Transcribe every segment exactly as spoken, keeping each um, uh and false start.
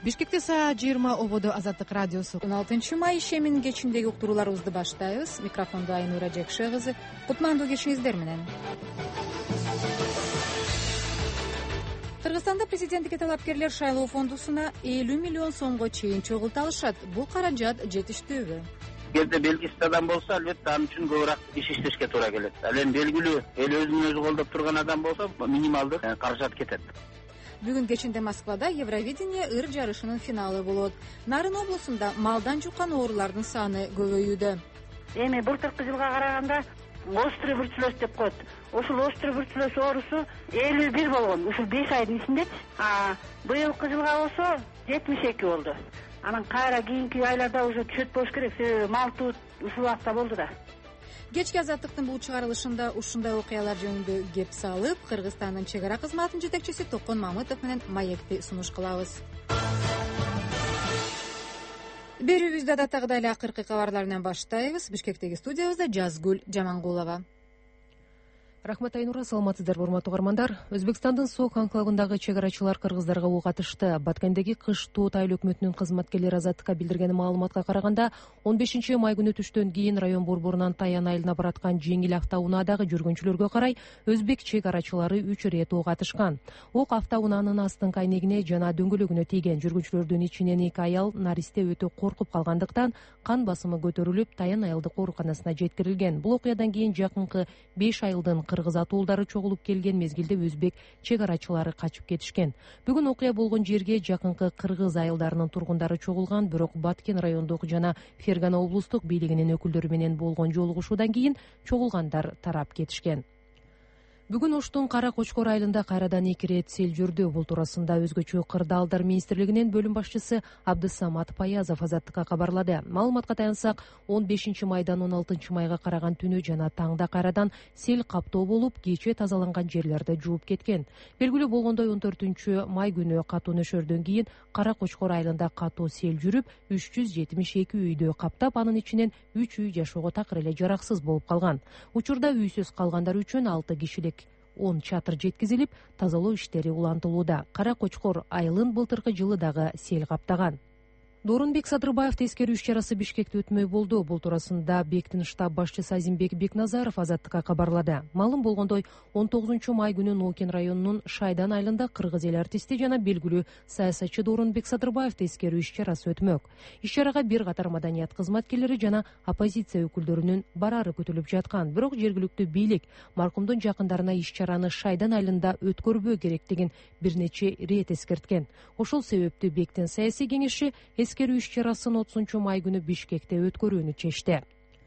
Бишкекте саат жыйырма ободо Азаттык радиосу. он алтынчы май ишеминин кечиндеги уктурууларыбызды баштайбыз. Микрофондо Айнура Жекше кызы. Кутмандуу кечиңиздер менен. Кыргызстанда президенттикке талапкерлер шайлоо фондусуна элүү миллион сомго чейин чогулта алышат. Бул каражат жетиштүүбү? Эгерде белгисиз адам болсо, албетте ал үчүн көбүрөөк иш иштешке туура келет. Ал эми белгилүү эл өзүн өзү колдоп турган адам болсо, минималдык каражат кетет. Бүгүн кечинде Москвада Евровидение ыр жарышынын финалы болот. Нарын облусунда малдан жуккан оорулардын саны көбөйүүдө. Эми былтыркы жылга караганда острый бруцеллез деп коет. Ушул острый бруцеллез оорусу элүү бир болгон, ушул беш айдын ичинде. А быйылкы жылга болсо жетимиш эки болду. Анан кайра кийинки айларда уже түшөт болуш керек, себеби мал тут ушул убакта болду да. Кечки Азаттыктын бул чыгарылышында ушундай окуялар жөнүндө кеп салып, Кыргызстандын чек ара кызматынын жетекчиси Токон Мамытов менен маекти сунуш кылабыз. Берүүбүздү адаттагыдай эле акыркы кабарлар менен баштайбыз. Бишкектеги студиябызда Жазгүл Жамангулова. Рахмат, Айнура, саламатсыздарбы, урматтуу угармандар. Өзбекстандын Сок анклавындагы чек арачылар кыргыздарга ок атышты. Баткендеги кыш тоот айыл өкмөтүнүн кызматкерлери Азаттыкка билдирген маалыматка караганда, он бешинчи май күнү түштөн кийин район борборунан Таян айылына бараткан жеңил автоунаадагы жүргүнчүлөргө карай өзбек чек арачылары үч ирет ок атышкан. Ок автоунаанын астыңкы айнегине жана дөңгөлөгүнө тийген. Жүргүнчүлөрдүн ичинен эки аял наристе өтө коркуп калгандыктан кан басымы көтөрүлүп, Таян айылдык ооруканасына жеткирилген. Бул окуядан кийин жакынкы беш айылдын кыргыз атуулдары чогулуп келген мезгилде өзбек чек арачылары качып кетишкен. Бүгүн окуя болгон жерге жакынкы кыргыз айылдарынын тургундары чогулган, бирок Баткен райондук жана Фергана облустук бийлигинин өкүлдөрү менен болгон жолугушуудан кийин чогулгандар тарап кетишкен. Бүгүн Оштун Кара Кочкор айылында кайрадан эки ирет сел жүрдү. Бул туурасында өзгөчө кырдаалдар министрлигинин бөлүм башчысы Абдысамат Паязов Азаттыкка кабарлады. Маалыматка таянсак, он бешинчи майдан он алтынчы майга караган түнү жана таңда кайрадан сел каптоо болуп, кечээ тазаланган жерлерди жууп кеткен. Белгилүү болгондой, он төртүнчү май күнү катуу нөшөрдөн кийин Кара Кочкор айылында катуу сел жүрүп, үч жүз жетимиш эки үйдү каптап, анын ичинен үч үй жашоого такыр эле жараксыз болуп калган. Учурда үйсүз калгандар үчүн алты кишилик он чатыр жеткизилип, тазалоо иштери улантылууда. Кара Кочкор айылын былтыркы жылы дагы сел каптаган. Доорунбек Садырбаев тескерүү иш-чарасы Бишкекте өтмөй болду. Бул туурасында Бектин штаб башчысы Азимбек Бекназаров Азаттыкка кабарлады. Маалым болгондой, он тогузунчу май күнү Нокен районунун Шайдан айылында кыргыз эл артисти жана белгилүү саясатчы Доорунбек Садырбаев тескерүү иш-чарасы өтмөк. Иш-чарага бир катар маданият кызматкерлери жана оппозиция өкүлдөрүнүн барары күтүлүп жаткан. Бирок жергиликтүү бийлик маркумдун жакындарына иш-чараны Шайдан айылында өткөрбөө керектигин бир нече ирет эскерткен. Ошол себептүү Бектин саясий кеңеши эскерүү иш-чарасын отузунчу май күнү Бишкекте өткөрүүнү чечти.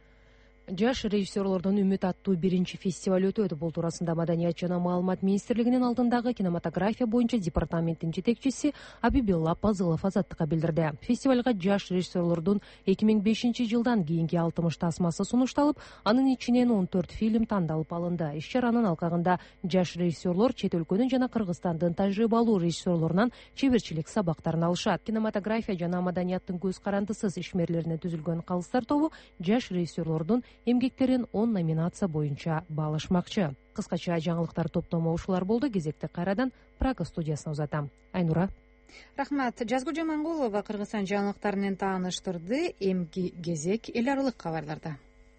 Жаш режиссерлордун үмүт аттуу биринчи фестиваль өтөдү. Бул туурасында Маданият жана маалымат министрлигинин алдындагы кинематография боюнча департаменттин жетекчиси Абибилла Пазылов Азаттыкка билдирди. Фестивалга жаш режиссерлордун эки миң бешинчи жылдан кийинки алтымыш тасмасы сунушталып, анын ичинен он төрт фильм тандалып алынды. Иш-чаранын алкагында жаш режиссерлор чет өлкөнүн жана Кыргызстандын тажрыйбалуу режиссерлорунан чеберчилик сабактарын алышат. Кинематография жана маданияттын көз карандысыз ишмерлерине түзүлгөн калыстар тобу жаш режиссерлордун эмгектерин он номинация боюнча баалашмакчы. Кыскача жаңылыктар топтому ушулар болду. Кезекти кайрадан Прага студиясына узатам. Айнура. Рахмат. Жазгүл Жамангулова Кыргызстан жаңылыктары менен тааныштырды. Эмки кезек эл аралык кабарларда.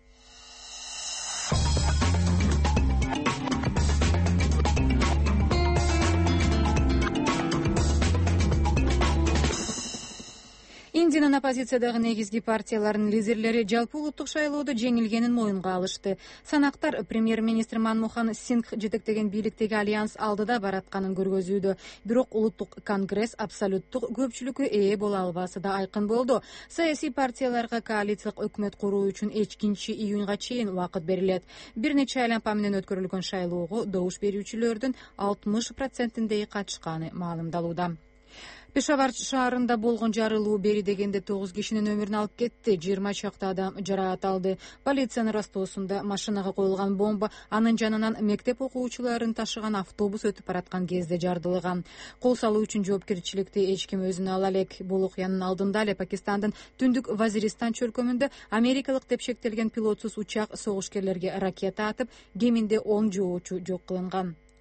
Индиянын оппозициядагы негизги партиялардын лидерлери жалпы улуттук шайлоодо жеңилгенин моюнга алышты. Санактар премьер-министр Манмохан Сингх жетектеген бийликтеги альянс алдыда баратканын көргөзүүдө. Бирок улуттук конгресс абсолюттук көпчүлүккө ээ боло албасы да айкын болду. Саясий партияларга коалициялык өкмөт куруу үчүн экинчи июнга чейин убакыт берилет. Бир нече айланпа менен өткөрүлгөн шайлоого добуш берүүчүлөрдүн алтымыш процентиндеги катышканы маалымдалууда. Пешавар шаарында болгон жарылуу бери дегенде тогуз кишинин өмүрүн алып кетти, жыйырма чакты адам жараат алды. Полициянын растоосунда машинага коюлган бомба анын жанынан мектеп окуучуларын ташыган автобус өтүп бараткан кезде жардылган. Кол салуу үчүн жоопкерчиликти эч ким өзүнө ала элек. Бул окуянын алдында эле Пакистандын түндүк Вазиристан чөлкөмүндө америкалык деп шектелген пилотсуз учак согушкерлерге ракета атып, кеминде он жоочу жок кылынган.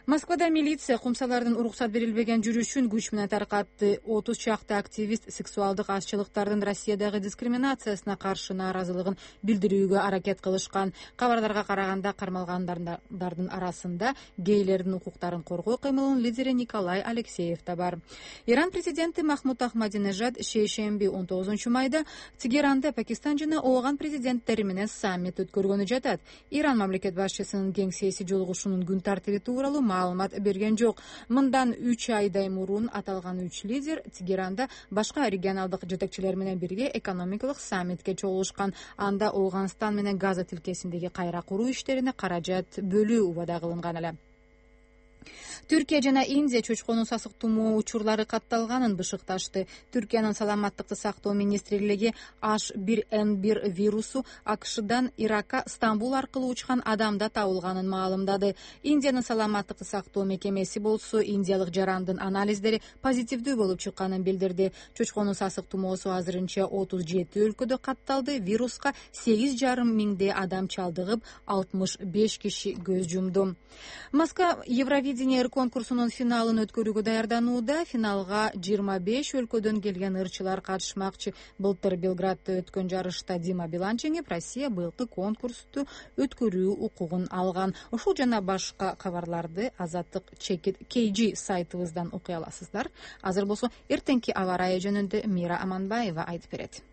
Москвада милиция кумсалардын уруксат берилбеген жүрүшүн күч менен таркатты. отуз чакты активист сексуалдык азчылыктардын Россиядагы дискриминациясына каршы нааразылыгын билдирүүгө аракет кылышкан. Кабарларга караганда кармалгандардын арасында гейлердин укуктарын коргоо кыймылынын лидери Николай Алексеев да бар. Иран президенти Махмуд Ахмадинежад шейшемби он тогузунчу майда Тегеранда Пакистан жана Ооган президенттери менен саммит өткөргөнү жатат. Иран мамлекет башчысынын кеңсеси жолугушуунун күн тартиби тууралуу маалымат берген жок. Мындан үч айдай мурун аталган үч лидер Тегеранда башка регионалдык жетекчилер менен бирге экономикалык саммитке чогулушкан. Анда Ооганстан менен Газа тилкесиндеги кайра куруу иштерине каражат бөлүү убада кылынган эле. Түркия жана Индия чочконун сасык тумоо учурлары катталганын бышыкташты. Түркиянын саламаттыкты сактоо министрлиги H бир N бир вирусу АКШдан Иракка Стамбул аркылуу учкан адамда табылганын маалымдады. Индиянын саламаттыкты сактоо мекемеси болсо индиялык жарандын анализдери позитивдүү болуп чыкканын билдирди. Чочконун сасык тумоосу азырынча отуз жети өлкөдө катталды. Вируска сегиз жарым миңдей адам чалдыгып, алтымыш беш киши көз жумду. Москва Евровидение конкурсунун финалын өткөрүүгө даярданууда. Финалга жыйырма беш өлкөдөн келген ырчылар катышмакчы. Былтыр Белградда өткөн жарышта Дима Билан жеңип, Россия быйылкы конкурсту өткөрүү укугун алган. Ушул жана башка кабарларды Азаттык Чекит кей джи сайтыбыздан окуй аласыздар. Азыр болсо эртеңки аба ырайы жөнүндө Мира Аманбаева айтып берет.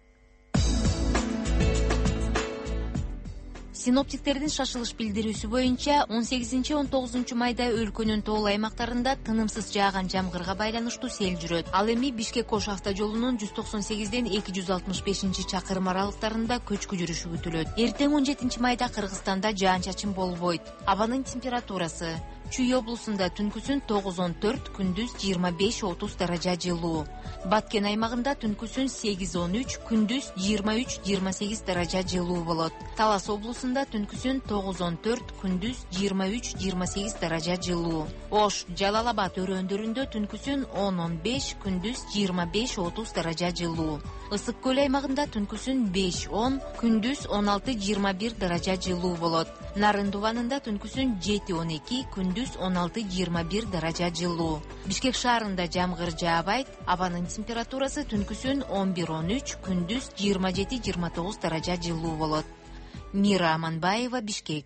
Синоптиктердин шашылыш билдирүүсү боюнча он сегизинчи он тогузунчу майда өлкөнүн тоолуу аймактарында тынымсыз жааган жамгырга байланыштуу сел жүрөт. Ал эми Бишкек-Ош автожолунун жүз токсон сегизден эки жүз алтымыш бешинчи чакырым аралыктарында көчкү жүрүшү күтүлөт. Эртең он жетинчи майда Кыргызстанда жаан-чачын болбойт. Абанын температурасы: Чүй облусунда түнкүсүн тогуз он төрт, күндүз жыйырма беш отуз даража жылуу. Баткен аймагында түнкүсүн сегиз он үч, күндүз жыйырма үч жыйырма сегиз даража жылуу болот. Талас облусунда түнкүсүн тогуз он төрт, күндүз жыйырма үч жыйырма сегиз даража жылуу. Ош, Жалал Абад өрөөндөрүндө түнкүсүн он он беш, күндүз жыйырма беш отуз даража жылуу. Ысык көл аймагында түнкүсүн беш он, күндүз он алты жыйырма бир даража жылуу болот. Нарын Дуванында түнкүсүн жети он эки, күндүз он алты жыйырма бир даража жылуу. Бишкек шаарында жамгыр жаабайт. Абанын температурасы түнкүсүн он бир он үч, күндүз жыйырма жети жыйырма тогуз даража жылуу болот. Мира Аманбаева, Бишкек.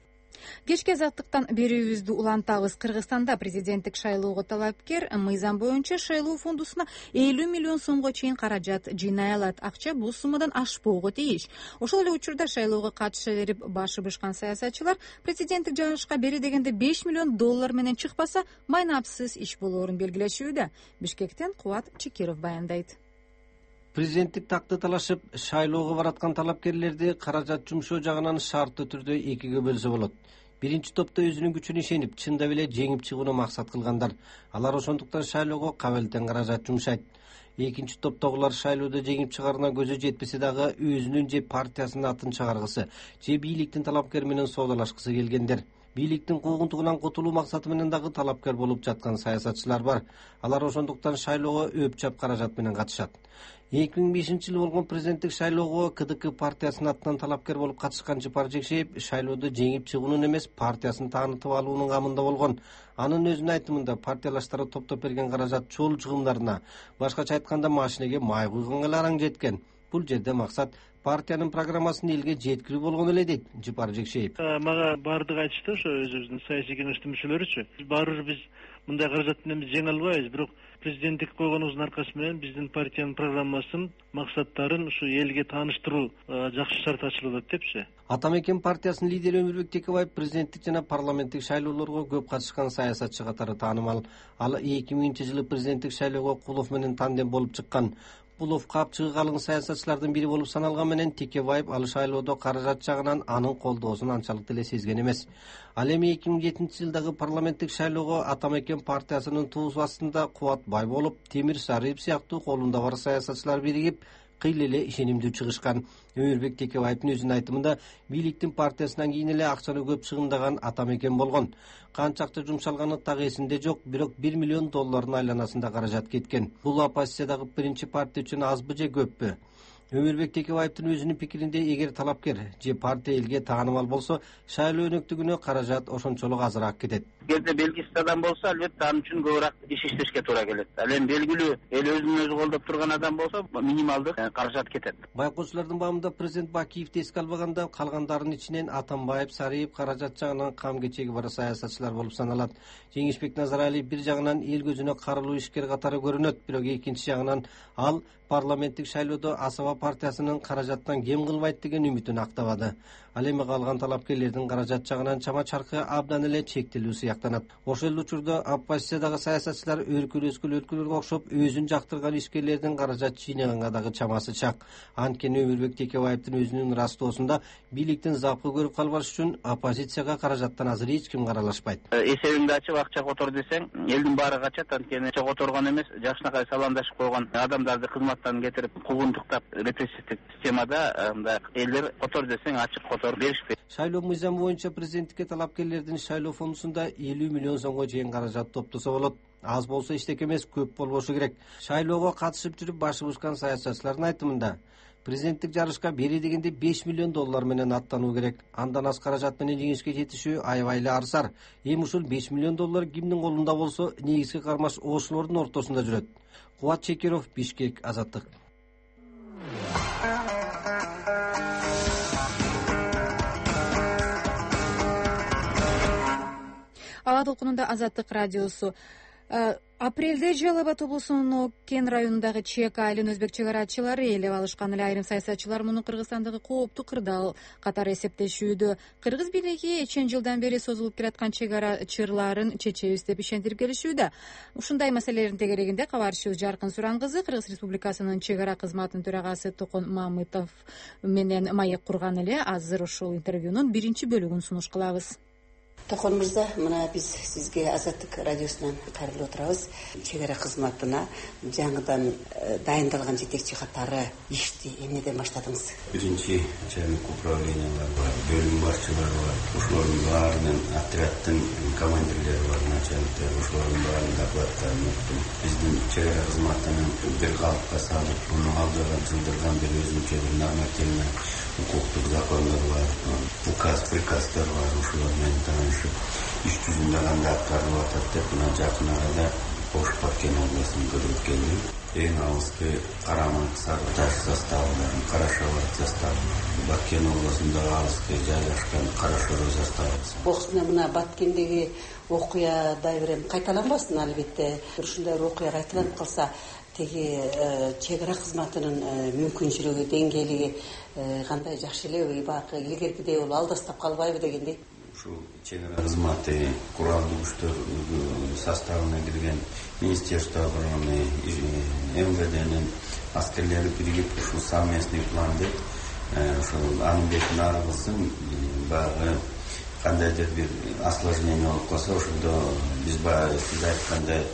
Кечки азаттыктан берүүбүздү улантабыз. Кыргызстанда президенттик шайлоого талапкер мыйзам боюнча шайлоо фондусуна элүү миллион сомго чейин каражат жыйнай алат. Акча бул суммадан ашпоого тийиш. Ошол эле учурда шайлоого катыша берип башы бышкан саясатчылар президенттик жашка бери дегенде беш миллион доллар менен чыкпаса майнапсыз иш болоорун белгилешүүдө. Бишкектен Кубат Чекиров баяндайт. Президенттик такты талашып шайлоого бараткан талапкерлерди каражат жумшоо жагынан шарттуу түрдө экиге бөлсө болот. Биринчи топто өзүнүн күчүнө ишенип, чында эле жеңип чыгууну максат кылгандар. Алар ошондуктан шайлоого кабылтен каражат жумшайт. Экинчи топтогулар шайлоодо жеңип чыгарына көзү жетпесе дагы өзүнүн же партиясынын атын чыгаргысы, же бийликтин талапкери менен соодалашкысы келгендер. Бийликтин куугунтугунан кутулуу максаты менен дагы талапкер болуп жаткан саясатчылар бар. Алар ошондуктан шайлоого өпчап каражат менен катышат. эки миң бешинчи жылы болгон президенттик шайлоого КДК партиясынын атынан талапкер болуп катышкан Жыпар Жекшеев шайлоодо жеңип чыгуунун эмес, партиясын таанытып алуунун камында болгон. Анын өзүнүн айтымында партиялаштары топтоп берген каражат чоол чыгымдарына, башкача айтканда машинеге май куйгонго эле араң жеткен. Бул жерде максат партиянын программасын элге жеткирүү болгон эле дейт Жыпар Жекшеев. Мага баардыгы айтышты, ошо өзүбүздүн саясий кеңештин мүчөлөрүчү. Баары бир биз мындай каражат менен биз жеңе албайбыз, бирок президенттик койгонубуздун аркасы менен биздин партиянын программасын, максаттарын ушу элге тааныштыруу жакшы шарт ачылып атат депчи. Атамекен партиясынын лидери Өмүрбек Текебаев президенттик жана парламенттик шайлоолорго көп катышкан саясатчы катары таанымал. Ал эки миңинчи жылы президенттик шайлоого Кулов менен тандем болуп чыккан. Кулов капчыгы калың саясатчылардын бири болуп саналган менен Текебаев ал шайлоодо каражат жагынан анын колдоосун анчалык деле сезген эмес. Ал эми эки миң жетинчи жылдагы парламенттик шайлоого Атамекен партиясынын туусу астында Кубат Байболов, Темир Сарыев сыяктуу колунда бар саясатчылар биригип кыйла эле ишенимдүү чыгышкан. Өмүрбек Текебаевдин өзүнүн айтымында бийликтин партиясынан кийин эле акчаны көп чыгымдаган Атамекен болгон. Канча акча жумшалганы так эсинде жок, бирок бир миллион доллардын айланасында каражат кеткен. Бул оппозициядагы биринчи партия үчүн азбы же көппү? Өмүрбек Текебаевдин өзүнүн пикиринде, эгер талапкер же партия элге таанымал болсо, шайлоо өнөктүгүнө каражат ошончолук азыраак кетет. Эгерде белгисиз адам болсо, албетте анын үчүн көбүрөөк иш иштешке туура келет. Ал эми белгилүү эл өзүн өзү колдоп турган адам болсо, минималдык каражат кетет. Байкоочулардын баамында президент Бакиевди эске албаганда, калгандарынын ичинен Атамбаев, Сариев каражат жагынан кам кечеги бар саясатчылар болуп саналат. Жеңишбек Назаралиев бир жагынан эл көзүнө карылуу ишкер катары көрүнөт, бирок экинчи жагынан ал парламенттик шайлоодо Асаба партиясынын каражаттан кем кылбайт деген үмүтүн актабады. Ал эми калган талапкерлердин каражат жагынан чама чаркы абдан эле чектелүү сыяктанат. Ошол эле учурда оппозициядагы саясатчылар өркүлөскөн өлкөлөргө окшоп өзүн жактырган ишкерлердин каражат жыйнаганга дагы чамасы чак. Анткени Өмүрбек Текебаевдин өзүнүн растоосунда бийликтин запкы көрүп калбаш үчүн оппозицияга каражаттан азыр эч ким каралашпайт. Эсебиңди ачып акча котор десең, элдин баары качат. Анткени акча которгон эмес, жакшынакай саламдашып койгон адамдарды кызматтан кетирип, куугунтуктап, репрессивдик системада мындай элдер котор десең ачык котор беришпейт. Шайлоо мыйзамы боюнча президенттикке талапкерлердин шайлоо фондусунда элүү миллион сомго чейин каражат топтосо болот. Аз болсо эчтеке эмес, көп болбошу керек. Шайлоого катышып жүрүп башы бушкан саясатчылардын айтымында президенттик жарышка бери дегенде беш миллион доллар менен аттануу керек. Андан аз каражат менен жеңишке жетишүү аябай эле арсар. Эми ушул беш миллион доллар кимдин колунда болсо, негизги кармаш ошолордун ортосунда жүрөт. Кубат Чекеров, Бишкек, Азаттык. Аба толкунунда Азаттык радиосу. Апрелде Жалал Абад облусунун Кен районундагы Чек айылын өзбек чек арачылары ээлеп алышкан эле. Айрым саясатчылар муну Кыргызстандагы кооптуу кырдаал катары эсептешүүдө. Кыргыз бийлиги эчен жылдан бери созулуп келаткан чек ара чырларын чечебиз деп ишендирип келишүүдө. Ушундай маселелердин тегерегинде кабарчыбыз Жаркын Суран кызы Кыргыз Республикасынын чек ара кызматынын төрагасы Токон Мамытов менен маек курган эле. Азыр ушул интервьюнун биринчи бөлүгүн сунуш кылабыз. Токон мырза, мына биз сизге Азаттык радиосунан кайрылып отурабыз. Чек ара кызматына жаңыдан дайындалган жетекчи катары ишти эмнеден баштадыңыз? Биринчи начальник управлениялар бар, бөлүм башчылары бар, ошолордун баарынын отряддын командирлери бар, начальниктер, ошолордун баарын докладдарын уктум. Биздин чек ара кызматынын бир калыпка салып, муну алдырган жылдардан бери өзүнчө бир нормативный укуктук закондор бар, указ, приказдар бар, ошолор менен таанышып, иш жүзүндө кандай аткарылып атат деп мына жакын арада Ош Баккен областын көрүп келдим. Эң алыскы Караман, Сары Таш заставаларын, Карашабад заставы, Баккен областындагы алыскы жайгашкан Карашору заставы. Окусуна мына Баткендеги окуя дайверем кайталанбасын, албетте. Ушундай окуя кайталанып калса, теги чек ара кызматынын мүмкүнчүлүгү, деңгээлиги кандай жакшы элеби, бакы илгеркидей болуп алдастап калбайбы дегендей. Ушул чек ара кызматы куралдуу күчтөр составына кирген Министерство обороны, эм вэ дэнин аскерлери биригип ушул совместный план деп ушул анын бетин ары кылсын, баягы кандайдыр бир осложнение болуп калса, ошондо биз баягы сиз айткандай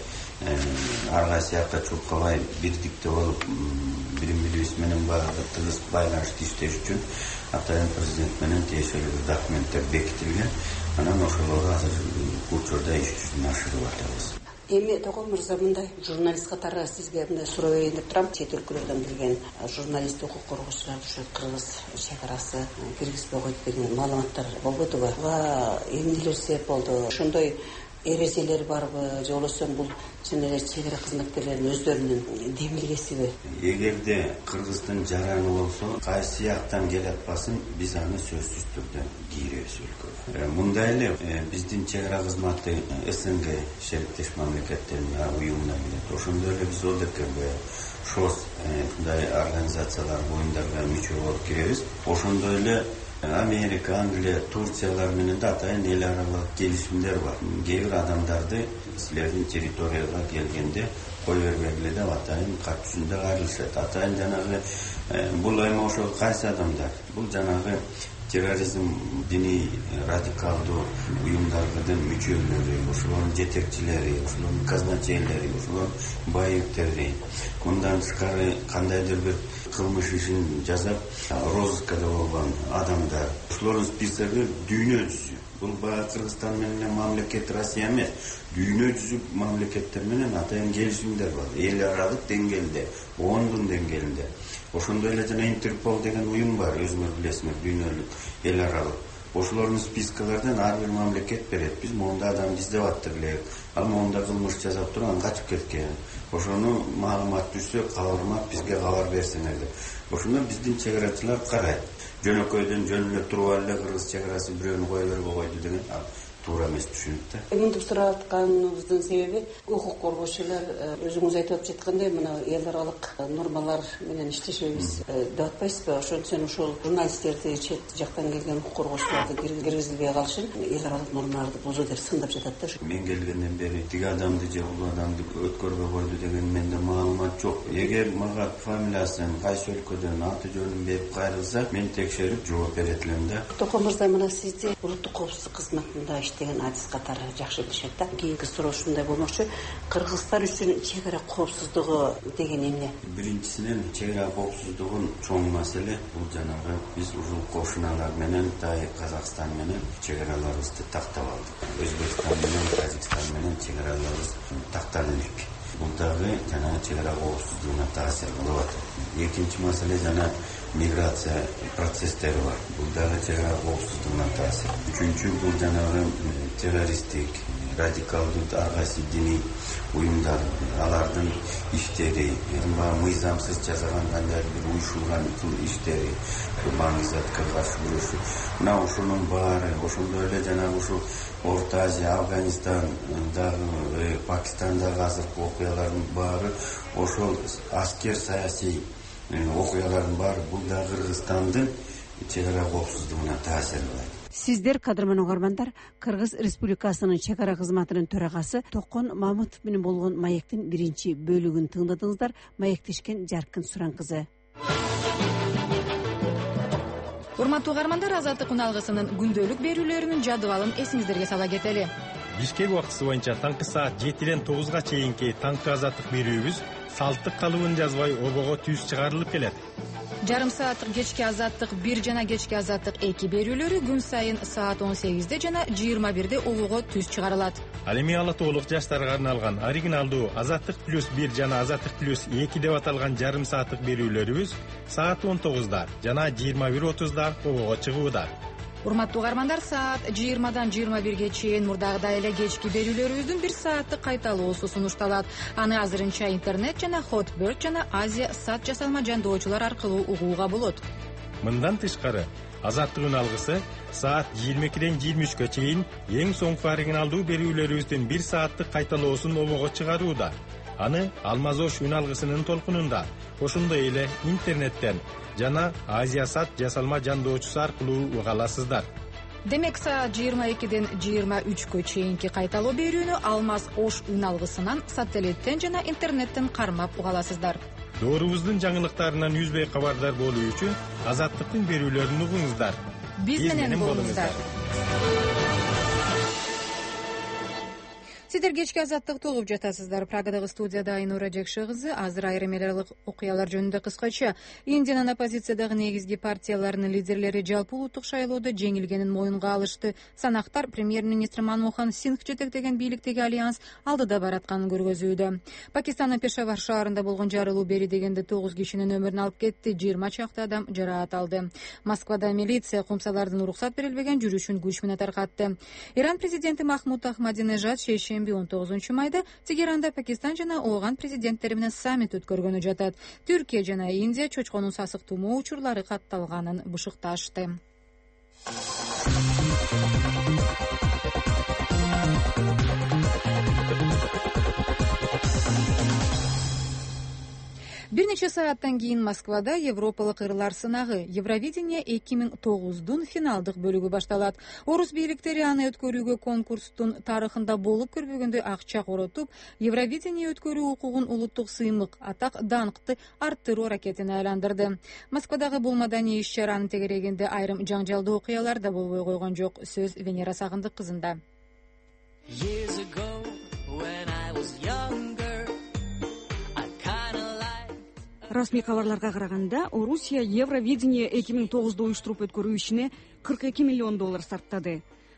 ар кайсы жакка чугуп калбай бирдикте болуп бирин бирибиз менен баягы тыгыз байланышты иштеш үчүн атайын президент менен тиешелүү документтер бекитилген. Анан ошолорду азыр учурда иш жүзүнө ашырып атабыз. Эми Токон мырза, мындай журналист катары сизге мындай суроо берейин деп турам. Чет өлкөлөрдөн келген журналист, укук коргоочулар ушу Кыргыз чек арасы киргизбей койду деген маалыматтар болбодубу? Буга эмнелер себеп болду? Ошондой эрежелер барбы, же болбосо бул чын эле чек ара кызматкерлеринин өздөрүнүн демилгесиби? Эгерде Кыргыздын жараны болсо, кайсы жактан келип атпасын, биз аны сөзсүз түрдө кийребиз өлкөгө. Мындай эле биздин чек ара кызматы эс эн гэ шериктеш мамлекеттеринин уюмуна кирет. Ошондой эле биз о дэ ка бэ, шос мындай организациялар, оюндарга мүчө болуп киребиз. Ошондой эле Америка, Англия, Турциялар менен да атайын эл аралык келишимдер бар. Кээ бир адамдарды силердин территорияга келгенде кой бербегиле деп атайын кат жүзүндө кайрылышат. Атайын жанагы бул эми ошо кайсы адамдар? Бул жанагы терроризм, диний радикалдуу уюмдардын мүчөлөрү, ошолордун жетекчилери, ошолордун казначейлери, ошолордун байыптери. Мындан тышкары кандайдыр бир кылмыш ишин жасап, розыскада болгон адамдар. Ошолордун списоги дүйнө жүзү. бул баягы Кыргызстан менен мамлекет Россия эмес, дүйнө жүзүк мамлекеттер менен атайын келишимдер бар. Эл аралык деңгээлде, ондун деңгээлинде. Ошондой эле жана Интерпол деген уюм бар, өзүңөр билесиңер, дүйнөлүк эл аралык. Ошолордун спискалардан ар бир мамлекет берет. Биз монда адамды издеп аттык элек. Ал монда кылмыш жасап турган качып кеткен. Ошону маалымат түшсө, кабармап бизге кабар берсеңер деп. Ошондо биздин чегарачылар карайт. Жөнөкөйдөн жөн эле туруп алып эле Кыргыз чегарасы бирөөнү кое берип койду деген туура эмес түшүнүп да. Мынтип сурап атканыбыздын себеби укук коргоочулар өзүңүз айтып жаткандай мына эл аралык нормалар менен иштешебиз деп атпайсызбы? Ошон үчүн ушул журналисттерди чет жактан келген укук коргоочуларды киргизилбей калышын эл аралык нормаларды бузуу деп сындап жатат да. Мен келгенден бери тиги адамды же бул адамды өткөрбөй койду деген менде маалымат жок. Эгер мага фамилиясын, кайсы өлкөдөн, аты жөнүн берип кайрылса, мен текшерип жооп берет элем да. Токон мырза, мына сизди улуттук коопсуздук кызматында деген адис катары жакшы билишет да. Кийинки суроо ушундай болмокчу. Кыргызстан үчүн чек ара коопсуздугу деген эмне? Биринчисинен чек ара коопсуздугун чоң маселе бул жанагы биз ушул кошуналар менен Тай Казакстан менен чек араларыбызды тактап алдык. Өзбекстан менен Тажикстан менен чек араларыбыз такталып элек. Бул дагы жанагы чек ара коопсуздугуна таасир кылып атат. Экинчи маселе жана миграция процесстери бар. Бул дагы чек ара коопсуздугуна таасир. Үчүнчү бул жанагы террористтик, радикалдуу ар кайсы диний уюмдар, алардын иштери, мыйзамсыз жасаган кандай бир уюшулган иштери, баңгизатка каршы күрөшүү. Мына ошонун баары, ошондой эле жанагы ушул Орто Азия, Афганистан, дагы Пакистандагы азыркы окуялардын баары ошол аскер саясий окуялардын баары бул да Кыргызстандын чек ара коопсуздугуна таасир кылат. Сиздер, кадырман угармандар, Кыргыз Республикасынын чек ара кызматынын төрагасы Токон Мамытов менен болгон маектин биринчи бөлүгүн тыңдадыңыздар. Маектешкен Жаркын Суран кызы. Урматтуу угармандар, Азаттык уналгысынын күндөлүк берүүлөрүнүн жадыбалын эсиңиздерге сала кетели. Бишкек убактысы боюнча таңкы саат жетиден тогузга чейинки таңкы азаттык берүүбүз салттык калыбын жазбай обого түз чыгарылып келет. Жарым сааттык кечки азаттык бир жана кечки азаттык эки берүүлөрү күн сайын саат он сегизде жана жыйырма бирде обого түз чыгарылат. Ал эми ала тоолук жаштарга арналган оригиналдуу азаттык плюс бир жана азаттык плюс эки деп аталган жарым сааттык берүүлөрүбүз саат он тогузда жана жыйырма бир отузда обого чыгууда. Урматтуу угармандар, саат жыйырмадан жыйырма бирге чейин мурдагыдай эле кечки берүүлөрүбүздүн бир сааттык кайталоосу сунушталат. Аны азырынча интернет жана Hotbird жана Азия сат жасалма жандоочулар аркылуу угууга болот. Мындан тышкары, Азаттык уналгысы саат жыйырма экиден жыйырма үчкө чейин эң соңку оригиналдуу берүүлөрүбүздүн бир сааттык кайталоосун обого чыгарууда. Аны Алмазош уналгысынын толкунунда, ошондой эле интернеттен жана Азия сат жасалма жандоочусу аркылуу уга аласыздар. Демек, саат жыйырма экиден жыйырма үчкө чейинки кайталоо берүүнү Алмаз Ош уналгысынан сателлиттен жана интернеттен кармап уга аласыздар. Доорубуздун жаңылыктарынан үзбөй кабардар болуу үчүн Азаттыктын берүүлөрүн угуңуздар. Биз менен болуңуздар. Сиздер кечки азаттыкты угуп жатасыздар. Прагадагы студияда Айнура Жекши кызы. Азыр айрым эл аралык окуялар жөнүндө кыскача. Индиянын оппозициядагы негизги партияларынын лидерлери жалпы улуттук шайлоодо жеңилгенин моюнга алышты. Санактар премьер-министр Манмохан Сингх жетектеген бийликтеги альянс алдыда баратканын көргөзүүдө. Пакистандын Пешавар шаарында болгон жарылуу бери дегенде тогуз кишинин өмүрүн алып кетти, жыйырма чакты адам жараат алды. Москвада милиция кумсалардын уруксат берилбеген жүрүшүн күч менен таркатты. Иран президенти Махмуд Ахмадинежад шейшемби он тогузунчу майда Тегеранда Пакистан жана Ооган президенттери менен саммит өткөргөнү жатат. Түркия жана Индия чочконун сасык тумоо учурлары катталганын бышыкташты. Бир нече сааттан кийин Москвада Европалык ырлар сынагы Евровидение эки миң тогуздун финалдык бөлүгү башталат. Орус бийликтери аны өткөрүүгө конкурстун тарыхында болуп көрбөгөндөй акча коротуп, Евровидение өткөрүү укугун улуттук сыймык, атак, даңкты арттыруу аракетине айландырды. Москвадагы бул маданий иш-чаранын тегерегинде айрым жаңжалдуу окуялар да болбой койгон жок. Сөз Венера Сагындык кызында. Расмий кабарларга караганда, Орусия Евровидение эки миң тогузду уюштуруп өткөрүү ишине кырк эки миллион доллар сарптады.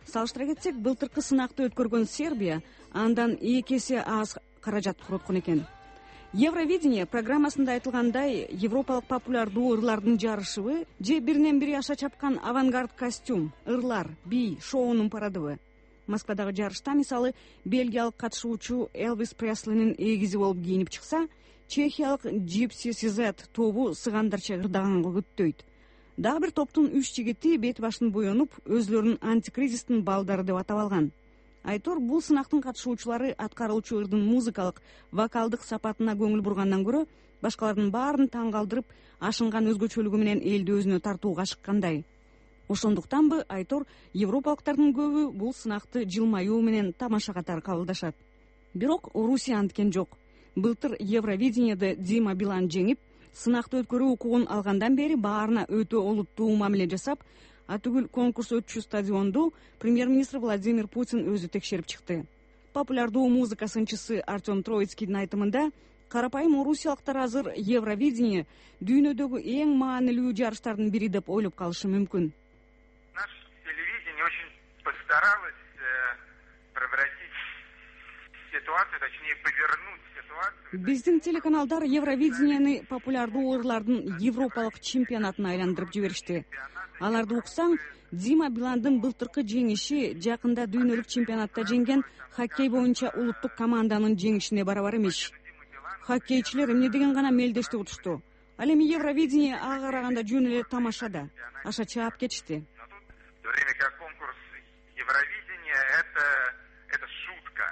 салыштыра кетсек, былтыркы сынакты өткөргөн Сербия андан эки эсе аз каражат короткон экен. Евровидение программасында айтылгандай, европалык популярдуу ырлардын жарышыбы же биринен бири аша чапкан авангард костюм, ырлар, би, шоунун парадыбы. Москвадагы жарышта мисалы бельгиялык катышуучу Элвис Преслинин эгизи болуп кийинип чыкса, чехиялык Gypsy Sizet тобу сыгандарча ырдаганга күттөйт. Дагы бир топтун үч жигити бет башын боенуп, өзлөрүн антикризистин балдары деп атап алган. Айтор бул сынактын катышуучулары аткарылуучу ырдын музыкалык, вокалдык сапатына көңүл бургандан көрө, башкалардын баарын таң калтырып, ашынган өзгөчөлүгү менен элди өзүнө тартууга ашыккандай. Ошондуктанбы Айтор европалыктардын көбү бул сынакты жылмаюу менен тамаша катары кабылдашат. Бирок Орусия анткен жок. Былтыр Евровидениеде Дима Билан жеңип, сынакты өткөрүү укугун алгандан бери баарына өтө олуттуу мамиле жасап, атүгүл конкурс өтчү стадионду премьер-министр Владимир Путин өзү текшерип чыкты. Популярдуу музыка сынчысы Артем Троицкийдин айтымында, карапайым орусиялыктар азыр Евровидение дүйнөдөгү эң маанилүү жарыштардын бири деп ойлоп калышы мүмкүн. Наше телевидение очень постаралось превратить ситуацию, точнее повернуть ситуацию. Биздин телеканалдар Евровидениени популярдуу ырлардын европалык чемпионатына айландырып жиберишти. Аларды уксаң, Дима Биландын былтыркы жеңиши жакында дүйнөлүк чемпионатта жеңген хоккей боюнча улуттук команданын жеңишине барабар эмес. Хоккейчилер эмне деген гана мелдешти утушту. Ал эми Евровидение ага караганда жөн эле тамашада. Аша чаап кетишти. В то время как конкурс Евровидения это это шутка.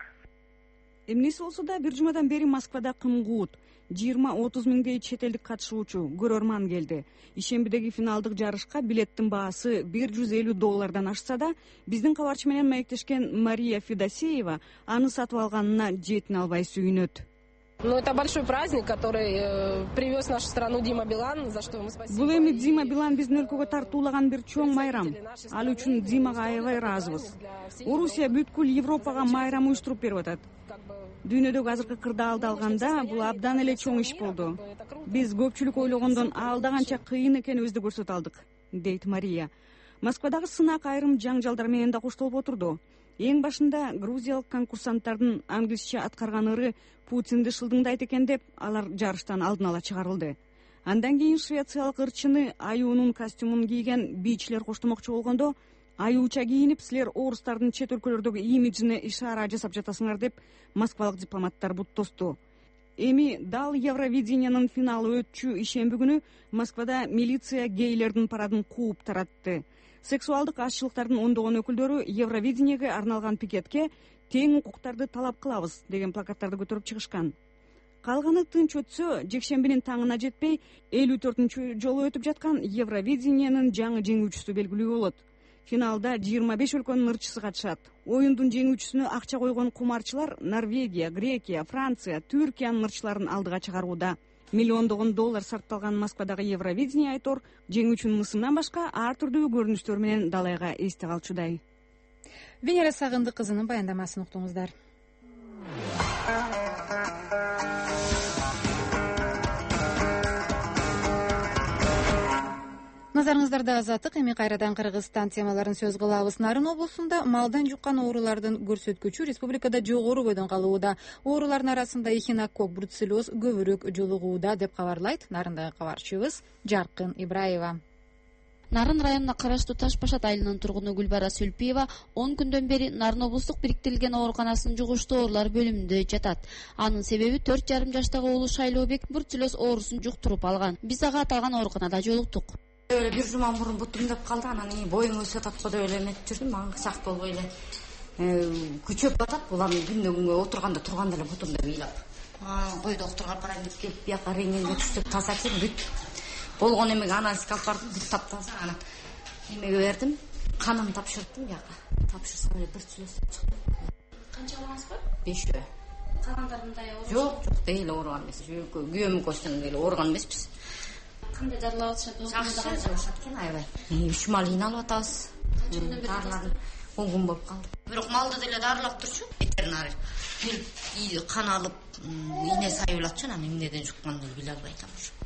Эмнеси болсо да бир жумадан бери Москвада кымгуут жыйырма отуз миңдей чет элдик катышуучу, көрөрман келди. Ишембидеги финалдык жарышка билеттин баасы бир жүз элүү доллардан ашса да, биздин кабарчы менен маектешкен Мария Федосеева аны сатып алганына жетине албай сүйүнөт. Ну, это большой праздник, который э, привез в нашу страну Дима Билан, за что мы спасибо. Бул эми Дима Билан биздин өлкөгө тартуулаган бир чоң майрам. Ал үчүн Димага аябай ыраазыбыз. Орусия бүткүл Европага майрам уюштуруп берип атат. Дүйнөдөгү азыркы кырдаалды алганда бул абдан эле чоң иш болду. Биз көпчүлүк ойлогондон алда канча кыйын экенибизди көрсөтө алдык, дейт Мария. Москвадагы сынак айрым жаңжалдар менен да коштолуп отурду. Эң башында грузиялык конкурсанттардын англисче аткарган ыры Путинди шылдыңдайт экен деп, алар жарыштан алдын ала чыгарылды. Андан кийин швециялык ырчыны аюунун костюмун кийген бийчилер коштомокчу болгондо, аюуча кийинип, силер орустардын чет өлкөлөрдөгү имиджине ишара жасап жатасыңар деп москвалык дипломаттар буттосту. Эми дал Евровидениянын финалы өтчү ишемби күнү Москвада милиция гейлердин парадын кууп таратты. Сексуалдык ашчылыктардын ондогон өкүлдөрү Евровидениеге арналган пикетке тең укуктарды талап кылабыз деген плакаттарды көтөрүп чыгышкан. Калганы тынч өтсө, жекшембинин таңына жетпей, элүү төртүнчү жолу өтүп жаткан Евровидениянын жаңы жеңүүчүсү белгилүү болот. Финалда жыйырма беш өлкөнүн ырчысы катышат. Оюндун жеңүүчүсүнө акча койгон кумарчылар Норвегия, Грекия, Франция, Түркиянын ырчыларын алдыга чыгарууда. Миллиондогон доллар сарпталган Москвадагы Евровидение Айтор жеңүүчүнүн мысымынан башка ар түрдүү көрүнүштөр менен далайга эсте калчудай. Венера Сагындык кызынын баяндамасын уктуңуздар. Назарыңыздарда азаттык. Эми кайрадан Кыргызстан темаларын сөз кылабыз. Нарын облусунда малдан жуккан оорулардын көрсөткүчү республикада жогору бойдон калууда. Оорулардын арасында эхинококк, бруцеллез көбүрөөк жолугууда деп кабарлайт Нарындагы кабарчыбыз Жаркын Ибраева. Нарын районуна караштуу Таш Башат айылынын тургуну Гүлбара Сүлпиева он күндөн бери Нарын облустук бириктирилген ооруканасынын жугуштуу оорулар бөлүмүндө жатат. Анын себеби төрт жарым жаштагы уулу Шайлообек бруцеллез оорусун жуктуруп алган. Биз ага аталган ооруканада жолуктук. Öyle bir zaman burun buttumdap kaldı, anani boyun öse tapkada öyle mettirdim, manga sakt ol böyle küçöp batat, bulan günde günde oturganda turganda ele butumda beylap. Koyda oturgar parayın git gelip bir yaka rengenge düştük, tasa etsin, büt. Bolgon emek analiz kalp vardım, büt taptansa, ana emeğe verdim, kanını tapşırttım yaka. Tapşırsa böyle bir sülesi çıktı. Kança oğlanız var? Beş öğe. Kananlarında ya oğlan? Yok, yok değil, oğlan biz. Güyömü koştanın değil, oğlan biz biz. Кандай дарылап атышат? Жакшы жашат экен аябай. Үч мал ий алып атабыз. Дарыларын он күн болуп калды. Бирок малды деле дарылап турчу. Ветеринар келип кан алып, ийне сайып атчу, анан эмнеден жукканын биле албай атам ушу.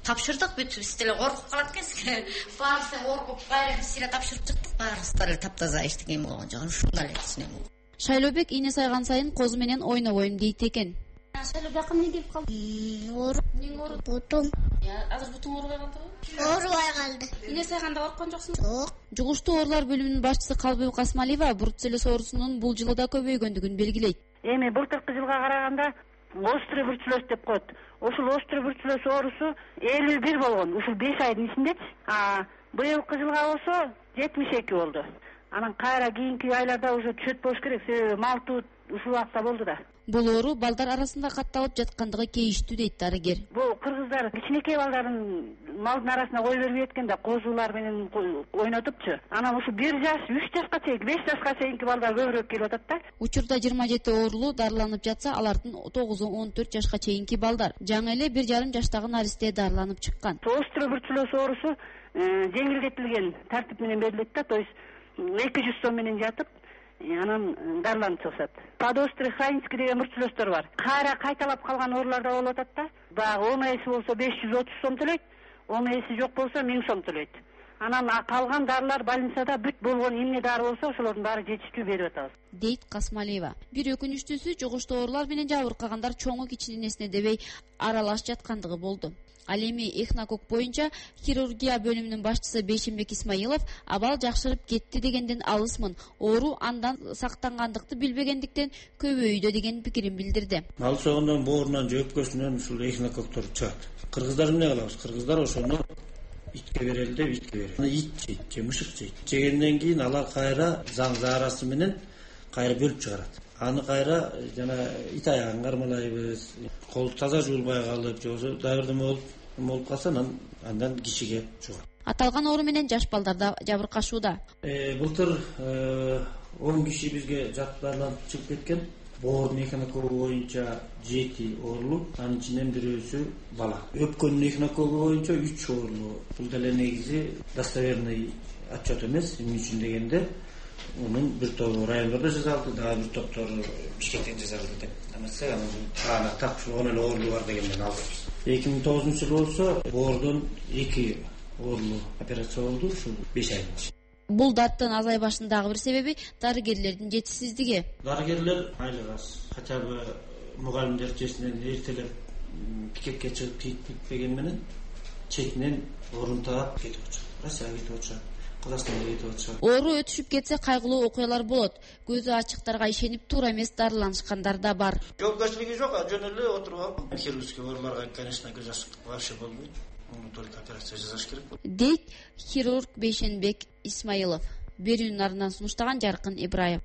тапшырдык бүт биз деле коркуп калат экенсиз баарыбыз коркуп кайра биз эле тапшырып чыктык баарыбыз деле таптаза эчтеке болгон жок ушундай эле кичине болду. Шайлообек ийне сайган сайын козу менен ойнобойм дейт экен. Шайлообек эмне келип калды? Ооруп. Эмне ооруп? Бутум. Азыр бутуң оорубай калдыбы? Оорубай калды. Ийне сайганда корккон жоксуңбу? Жок. Жугуштуу оорулар бөлүмүнүн башчысы Калбибек Касмалиева бруцеллез оорусунун бул жылы да көбөйгөндүгүн белгилейт. Эми былтыркы жылга караганда острый бруцеллез деп коет. Ушул острый бруцеллез оорусу элүү бир болгон, ушул беш айдын ичиндечи. А быйылкы жылга болсо жетимиш эки болду. Анан кайра кийинки айларда уже түшөт болуш керек, себеби малтуу ушул убакта болду да. Бул оору балдар арасында катталып жаткандыгы кейиштүү дейт дарыгер. Бул кыргыздар кичинекей балдарын малдын арасына кое бербей эткен да, козулар менен ойнотупчу. Анан ушу бир жаш, үч жашка чейин, беш жашка чейинки балдар көбүрөөк келип атат да. Учурда жыйырма жети оорулуу дарыланып жатса, алардын тогузу он төрт жашка чейинки балдар. Жаңы эле бир жарым жаштагы наристе дарыланып чыккан. Острый бруцеллез оорусу жеңилдетилген тартип менен берилет да, то есть эки жүз сом менен жатып, анан дарыланып чыгышат. Подострый хронический деген бруцеллездөр бар. Кайра кайталап калган ооруларда болуп атат да. Баягы он эси болсо беш жүз отуз сом төлөйт, он эси жок болсо миң сом төлөйт. Анан калган дарылар больницада бүт болгон эмне дары болсо ошолордун баары жетиштүү берип атабыз, дейт Касмалиева. Бир өкүнүчтүүсү жугуштуу оорулар менен жабыркагандар чоңу кичинесине дебей аралаш жаткандыгы болду. Ал эми Эхнокок боюнча хирургия бөлүмүнүн башчысы Бейшенбек Исмаилов абал жакшырып кетти дегенден алысмын. Оору андан сактангандыкты билбегендиктен көбөйдү деген пикирин билдирди. Ал согондон боорунан же өпкөсүнөн ушул эхнококтор чыгат. Кыргыздар эмне кылабыз? Кыргыздар ошону итке берели деп итке берет. Аны ит жейт, же мышык жейт. Жегенден кийин алар кайра заң заарасы менен кайра бөлүп чыгарат. Аны кайра жана ит аягын кармалайбыз, кол таза жуулбай калып, же болбосо дагы бирдеме болуп болуп калса андан кишиге жугат. Аталган оору менен жаш балдар да жабыркашууда. Былтыр он киши бизге жаттарланып чыгып кеткен. Боордун эхнокогу боюнча жети оорулуу, анын ичинен бирөөсү бала. Өпкөнүн эхнокогу боюнча үч оорулуу. Бул деле негизи достоверный отчет эмес, эмне үчүн дегенде Onun bir тобу райондордо жасалды, дагы бир топтору Бишкектен жасалды деп эмесе, анан так ушул он эле оорулуу бар дегенден алдыбыз. эки миң тогузунчу жылы болсо боордон эки оорулуу операция болду, ушул беш айдын ичинде. Бул даттын азайбашынын дагы бир себеби дарыгерлердин жетишсиздиги. Дарыгерлер айлык аз, хотя бы мугалимдер чечинен эртелеп пикетке чыгып кетпеген менен четинен орун таап кетип атышат. Россияга кетип атышат. Оору өтүшүп кетсе кайгылуу окуялар болот. Көзү ачыктарга ишенип туура эмес дарыланышкандар да бар. Жоопкерчилиги жок, жөн эле отуруп алып. Хирургический ооруларга, конечно, көз ачыктык вообще болбойт. Муну только операция жасаш керек. Дейт хирург Бейшенбек Исмаилов. Берүүнүн артынан сунуштаган Жаркын Ибраев.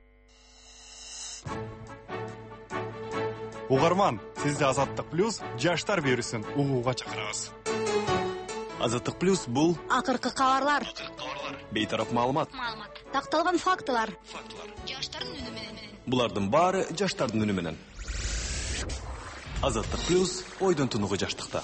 Угарман, сизди Азаттык плюс жаштар берүүсүн угууга чакырабыз. Азаттык плюс бул акыркы кабарлар, бейтарап маалымат, такталган фактылар, жаштардын үнү менен. Булардын баары жаштардын үнү менен. Азаттык плюс ойдон тунугу жаштыкта.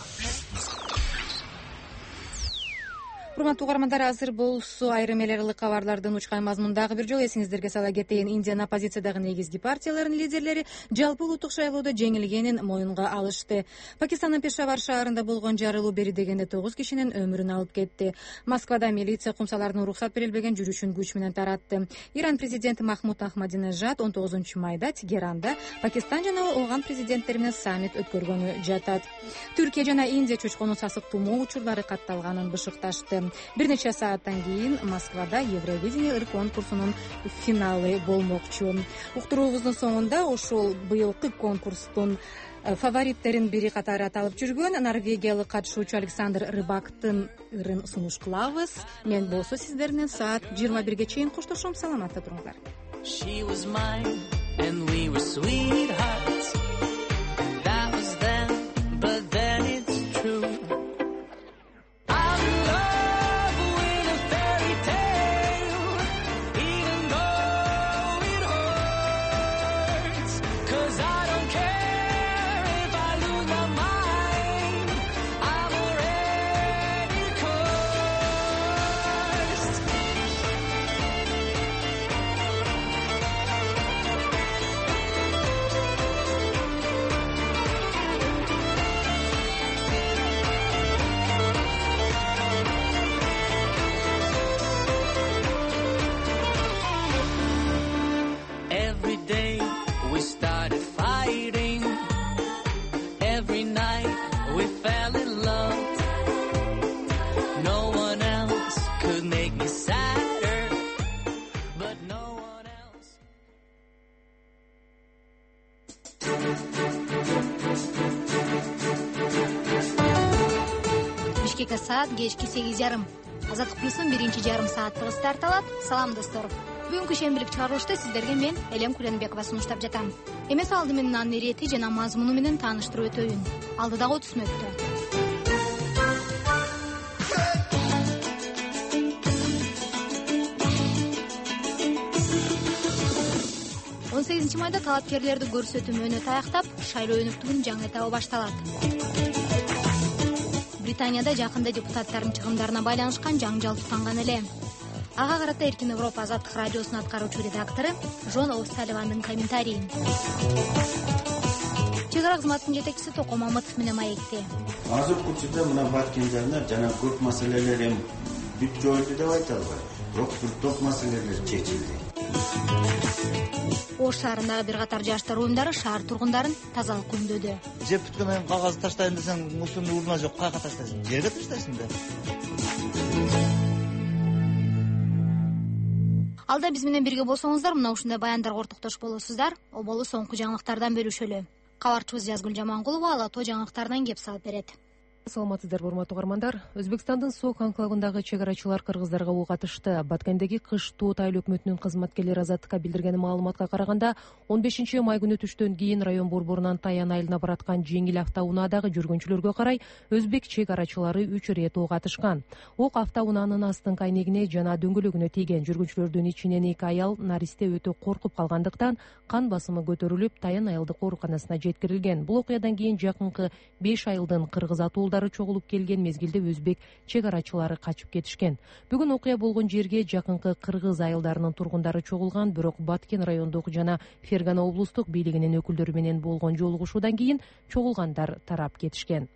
Урматтуу угармандар, азыр болсо айрым эле ылык кабарлардын учкан мазмундагы бир жолу эсиңиздерге сала кетейин. Индиянын оппозициядагы негизги партиялардын лидерлери жалпы улуттук шайлоодо жеңилгенин моюнга алышты. Пакистандын Пешавар шаарында болгон жарылуу бери дегенде тогуз кишинин өмүрүн алып кетти. Москвада милиция кумсалардын уруксат берилбеген жүрүшүн күч менен таратты. Иран президенти Махмуд Ахмадинежад он тогузунчу майда Тегеранда Пакистан жана Ооган президенттери менен саммит өткөргөнү жатат. Түркия жана Индия чөчкөнү сасык тумоо учурлары катталганын бышыкташты. Бир нече сааттан кийин Москвада Евровидение ыр конкурсунун финалы болмокчу. Уктуруубуздун соңунда ошол быйылкы конкурстун фавориттерин бири катары аталып жүргөн норвегиялык катышуучу Александр Рыбактын ырын сунуш кылабыз. Мен болсо сиздерден саат жыйырма бирге чейин коштошом. Саламатта туруңуздар. She was mine and we were sweethearts. That was then, but then it's true. кечки саат кечки сегиз жарым. Азаттык плюстун биринчи жарым сааттыгы старт алат. Салам достор. Бүгүнкү шембилик чыгарылышты сиздерге мен Элем Куленбекова сунуштап жатам. Эмес алды менен анын ирети жана мазмуну менен тааныштырып өтөйүн. Алдыдагы отуз мүнөттө. он сегизинчи майда талапкерлерди көрсөтүү мөөнөтү аяктап, шайлоо өнүктүгүнүн жаңы этабы башталат. Британияда жакында депутаттардын чыгымдарына байланышкан жаңжал тутанган эле. Ага карата Эркин Европа азаттык радиосунун аткаруучу редактору Жон О'Салливандын комментарийи. Чек ара кызматынын жетекчиси Током Мамытов менен маекти. Азыркы учурда мына Баткен жагында жана көп маселелер эми бүт жоюлду деп айта албайм. Бирок бир топ маселелер чечилди. Ош шаарындагы бир катар жаштар уюмдары шаар тургундарын тазалык күндөдү. Жеп бүткөндөн кийин кагазды таштайын десең, мусорный урна жок, каяка таштайсың? Жерге таштайсың да. Алда биз менен бирге болсоңуздар, мына ушундай баяндарга ортоктош болосуздар. Оболу соңку жаңылыктардан бөлүшөлү. Кабарчыбыз Жазгүл Жамангулова ала то жаңылыктардан кеп салып берет. Саламатсыздарбы, урматтуу угармандар. Өзбекстандын Сок анклавындагы чек арачылар кыргыздарга ок атышты. Баткендеги кыш тоот айыл өкмөтүнүн кызматкерлери азаттыкка билдирген маалыматка караганда, он бешинчи май күнү түштөн кийин район борборунан Таян айылына бараткан жеңил автоунаадагы жүргүнчүлөргө карай өзбек чек арачылары үч ирет ок атышкан. Ок автоунаанын астыңкы айнегине жана дөңгөлөгүнө тийген. Жүргүнчүлөрдүн ичинен эки аял наристе өтө коркуп калгандыктан кан басымы көтөрүлүп, Таян айылдык ооруканасына жеткирилген. Бул окуядан кийин жакынкы беш айылдын кыргыз атуулдары чогулуп келген мезгилде өзбек чек арачылары качып кетишкен. Бүгүн окуя болгон жерге жакынкы кыргыз айылдарынын тургундары чогулган, бирок Баткен райондук жана Фергана облустук бийлигинин өкүлдөрү менен болгон жолугушуудан кийин чогулгандар тарап кетишкен.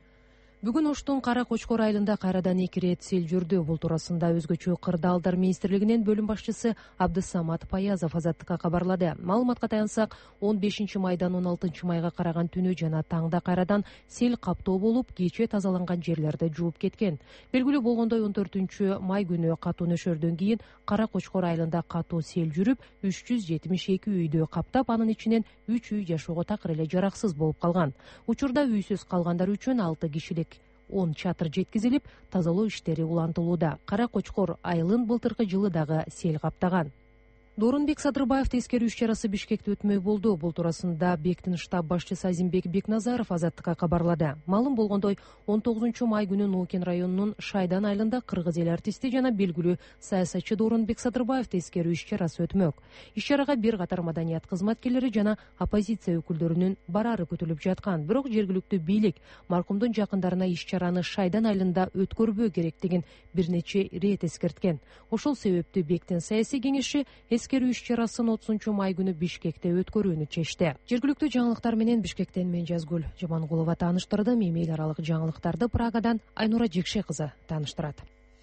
Бүгүн Оштун Кара Кочкор айылында кайрадан эки ирет сел жүрдү. Бул туурасында өзгөчө кырдаалдар министрлигинин бөлүм башчысы Абдысамат Паязов азаттыкка кабарлады. Маалыматка таянсак, он бешинчи майдан он алтынчы майга караган түнү жана таңда кайрадан сел каптоо болуп, кече тазаланган жерлерди жууп кеткен. Белгилүү болгондой, он төртүнчү май күнү катуу нөшөрдөн кийин Кара Кочкор айылында катуу сел жүрүп, үч жүз жетимиш эки үйдү каптап, анын ичинен үч үй жашоого такыр эле жараксыз болуп калган. Учурда үйсүз калгандар үчүн алты кишилик он чатыр жеткизилип, тазалоо иштери улантылууда. Кара Кочкор айылын былтыркы жылы дагы сел каптаган. Дорунбек Садырбаев тескерүү иш-чарасы Бишкекте өтмөй болду. Бул туурасында Бектин штаб башчысы Азимбек Бекназаров азаттыкка кабарлады. Маалым болгондой, он тогузунчу май күнү Нуукен районунун Шайдан айылында кыргыз эл артисти жана белгилүү саясатчы Дорунбек Садырбаев тескерүү иш-чарасы өтмөк. Иш-чарага бир катар маданият кызматкерлери жана оппозиция өкүлдөрүнүн барары күтүлүп жаткан. Бирок жергиликтүү бийлик маркумдун жакындарына иш-чараны Шайдан айылында өткөрбөө керектигин бир нече ирет эскерткен. Ошол себептүү Бектин саясий кеңеши тескерүү иш-чарасын отузунчу май күнү Бишкекте өткөрүүнү чечти. Жергиликтүү жаңылыктар менен Бишкектен мен Жазгүл Жамангулова тааныштырдым. Эми эл аралык жаңылыктарды Прагадан Айнура Жекше кызы тааныштырат.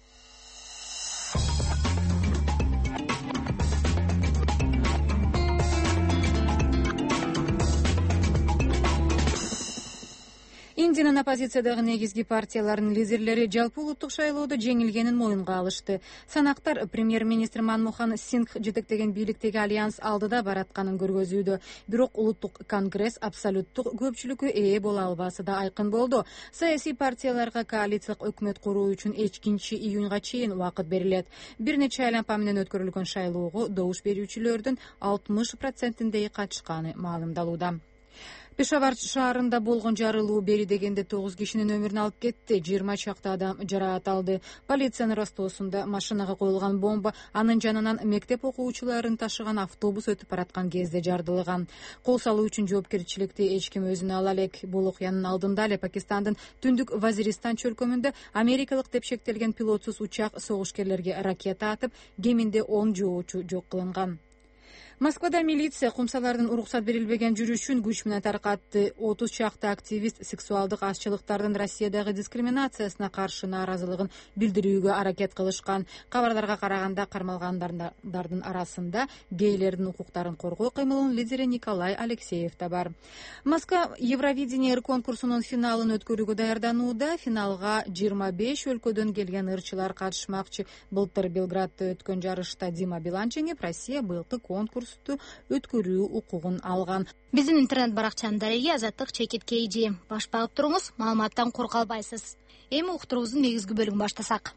Индиянын оппозициядагы негизги партиялардын лидерлери жалпы улуттук шайлоодо жеңилгенин моюнга алышты. Санактар премьер-министр Манмохан Сингх жетектеген бийликтеги альянс алдыда баратканын көргөзүүдө. Бирок улуттук конгресс абсолюттук көпчүлүккө ээ боло албасы да айкын болду. Саясий партияларга коалициялык өкмөт куруу үчүн экинчи июнга чейин убакыт берилет. Бир нече айлампа менен өткөрүлгөн шайлоого добуш берүүчүлөрдүн алтымыш процентиндеги катышканы маалымдалууда. Пешавар шаарында болгон жарылуу бери дегенде тогуз кишинин өмүрүн алып кетти, жыйырма чакты адам жараат алды. Полициянын растоосунда машинага коюлган бомба анын жанынан мектеп окуучуларын ташыган автобус өтүп бараткан кезде жардылыган. Кол салуу үчүн жоопкерчиликти эч ким өзүнө ала элек. Бул окуянын алдында эле Пакистандын түндүк Вазиристан чөлкөмүндө америкалык деп шектелген пилотсуз учак согушкерлерге ракета атып, кеминде он жоочу жок кылынган. Москвада милиция кумсалардын уруксат берилбеген жүрүшүн күч менен таркатты. отуз чакты активист сексуалдык азчылыктардын Россиядагы дискриминациясына каршы нааразылыгын билдирүүгө аракет кылышкан. Кабарларга караганда, кармалгандардын арасында гейлердин укуктарын коргоо кыймылынын лидери Николай Алексеев да бар. Москва Евровидение конкурсунун финалын өткөрүүгө даярданууда. Финалга жыйырма беш өлкөдөн келген ырчылар катышмакчы. Былтыр Белградда өткөн жарышта Дима Билан жеңип, Россия быйылкы конкурс отпускусту өткөрүү укугун алган. Биздин интернет баракчанын дареги Азаттык чекит kg. Баш багып туруңуз, маалыматтан кур калбайсыз. Эми уктуруубуздун негизги бөлүгүн баштасак.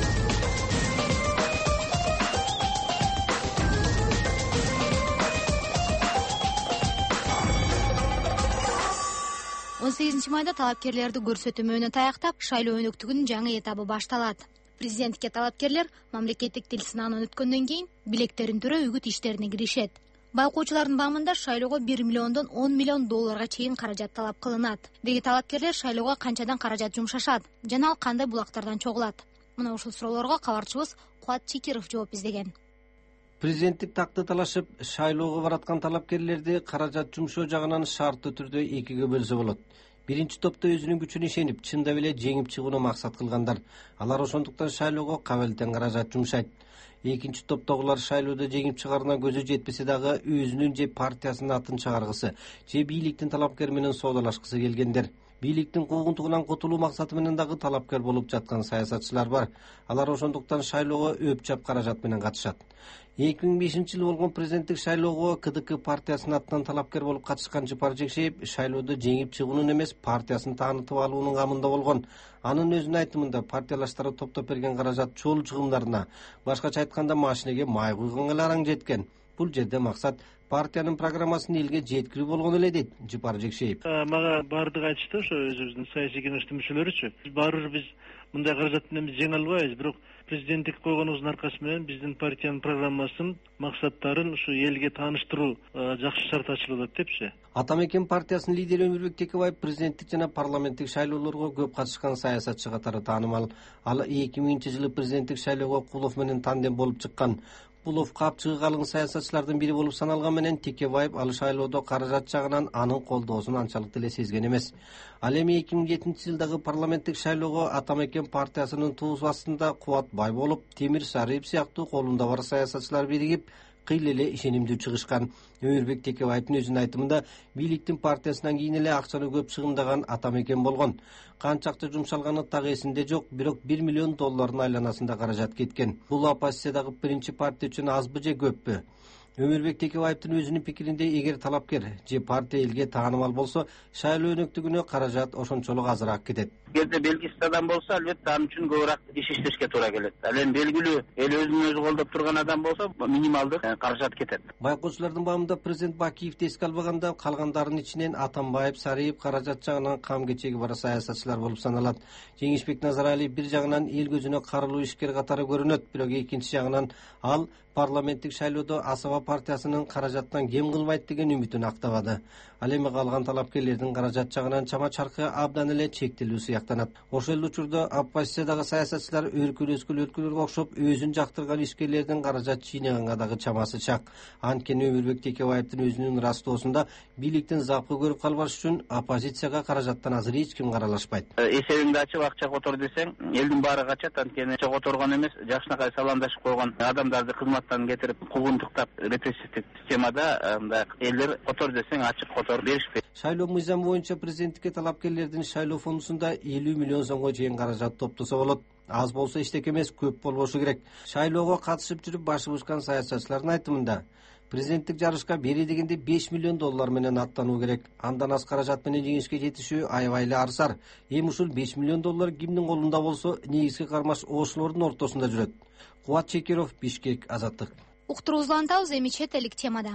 он сегизинчи майда талапкерлерди көрсөтүү мөөнөтү таяктап, шайлоо өнөктүгүнүн жаңы этабы башталат. Президенттикке талапкерлер мамлекеттик тил сынагынан өткөндөн кийин билектерин төрөө үгүт иштерине киришет. Байкоочулардын баамында шайлоого бир миллиондон он миллион долларга чейин каражат талап кылынат. Деги талапкерлер шайлоого канчадан каражат жумшашат жана ал кандай булактардан чогулат? Мына ушул суроолорго кабарчыбыз Кубат Чекиров жооп издеген. Президенттик такты талашып, шайлоого бараткан талапкерлерди каражат жумшоо жагынан шарттуу түрдө экиге бөлсө болот. Биринчи топто өзүнүн күчүнө ишенип, чындап эле жеңип чыгууну максат кылгандар. Алар ошондуктан шайлоого кабылеттен каражат жумшайт. Экинчи топтогулар шайлоодо жеңип чыгарына көзү жетпесе дагы өзүнүн же партиясынын атын чыгаргысы, же бийликтин талапкер менен соодалашкысы келгендер. Бийликтин куугунтугунан кутулуу максаты менен дагы талапкер болуп жаткан саясатчылар бар. Алар ошондуктан шайлоого өп-чап каражат менен катышат. эки миң бешинчи жылы болгон президенттик шайлоого КДК партиясынын атынан талапкер болуп катышкан Жапар Жекшеев шайлоодо жеңип чыгуунун эмес, партиясын таанытып алуунун камында болгон. Анын өзүнүн айтымында партиялаштары топтоп берген каражат чоол чыгымдарына, башкача айтканда машинеге май куйгонго эле араң жеткен. Бул жерде максат партиянын программасын элге жеткирүү болгон эле дейт Жапар Жекшеев. Мага баардыгы айтышты, ошо өзүбүздүн саясий кеңештин мүчөлөрүчү. Баары бир биз мындай каражат менен биз жеңе албайбыз, бирок президенттик койгонубуздун аркасы менен биздин партиянын программасын, максаттарын ушу элге тааныштыруу жакшы шарт ачылып атат депчи. Атамекен партиясынын лидери Өмүрбек Текебаев президенттик жана парламенттик шайлоолорго көп катышкан саясатчы катары таанымал. Ал эки миңинчи жылы президенттик шайлоого Кулов менен тандем болуп чыккан. Кулов капчыгы калың саясатчылардын бири болуп саналган менен Текебаев ал шайлоодо каражат жагынан анын колдоосун анчалык деле сезген эмес. Ал эми эки миң жетинчи жылдагы парламенттик шайлоого Атамекен партиясынын туусу астында Кубат Байболов, Темир Сарыев сыяктуу колунда бар саясатчылар биригип кыйла эле ишенимдүү чыгышкан. Өмүрбек Текебаевдин өзүнүн айтымында бийликтин партиясынан кийин эле акчаны көп чыгымдаган Атамекен болгон. Канча акча жумшалганы так эсинде жок, бирок бир миллион доллардын айланасында каражат кеткен. Бул оппозициядагы биринчи партия үчүн азбы же көппү? Өмүрбек Текебаевдин өзүнүн пикиринде эгер талапкер же партия элге таанымал болсо, шайлоо өнөктүгүнө каражат ошончолук азыраак кетет. Эгерде белгисиз адам болсо, албетте анын үчүн көбүрөөк иш иштешке туура келет. Ал эми белгилүү эл өзүн өзү колдоп турган адам болсо, минималдык каражат кетет. Байкоочулардын баамында президент Бакиевди эске албаганда, калгандарынын ичинен Атамбаев, Сарыев каражат жагынан кам кечеги бар саясатчылар болуп саналат. Жеңишбек Назаралиев бир жагынан эл көзүнө карылуу ишкер катары көрүнөт, бирок экинчи жагынан ал парламенттик шайлоодо Асаба партиясынын каражаттан кем кылбайт деген үмүтүн актабады. Ал эми калган талапкерлердин каражат жагынан чама чаркы абдан эле чектелүү сыяктанат. Ошол эле учурда оппозициядагы саясатчылар өркүлөскүл өлкөлөргө окшоп өзүн жактырган ишкерлердин каражат жыйнаганга дагы чамасы чак. Анткени Өмүрбек Текебаевдин өзүнүн растоосунда бийликтин запкы көрүп калбаш үчүн оппозицияга каражаттан азыр эч ким каралашпайт. Эсебиңди ачып акча котор десең, элдин баары качат, анткени акча которгон эмес, жакшынакай саламдашып койгон адамдарды кызматтан кетирип, куугунтуктап репрессивдик системада мындай элдер котор десең ачык котор беришпейт. Шайлоо мыйзамы боюнча президенттикке талапкерлердин шайлоо фондусунда элүү миллион сомго чейин каражат топтосо болот. Аз болсо эчтеке эмес, көп болбошу керек. Шайлоого катышып жүрүп башы бушкан саясатчылардын айтымында президенттик жарышка бери дегенде беш миллион доллар менен аттануу керек. Андан аз каражат менен жеңишке жетишүү аябай эле арсар. Эми ушул беш миллион доллар кимдин колунда болсо, негизги кармаш ошолордун ортосунда жүрөт. Кубат Чекиров, Бишкек, Азаттык. Уктуруубузду улантабыз, эми чет элдик темада.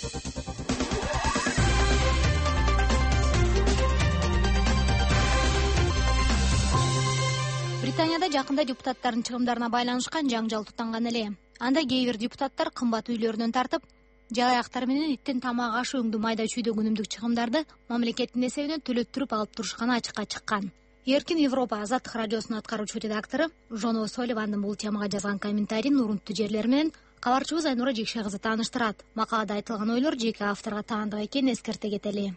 Британияда жакында депутаттардын чыгымдарына байланышкан жаңжал тутанган эле. Анда кээ бир депутаттар кымбат үйлөрүнөн тартып, жалаяктар менен иттин тамак ашы өңдүү майда чүйдө күнүмдүк чыгымдарды мамлекеттин эсебинен төлөттүрүп алып турушканы ачыкка чыккан. Эркин Европа Азаттык радиосунун аткаруучу редактору Жоно Соливандын бул темага жазган комментарийин урунттуу жерлери менен кабарчыбыз Айнура Жекше кызы тааныштырат. Макалада айтылган ойлор жеке авторго таандык экенин эскерте кетели.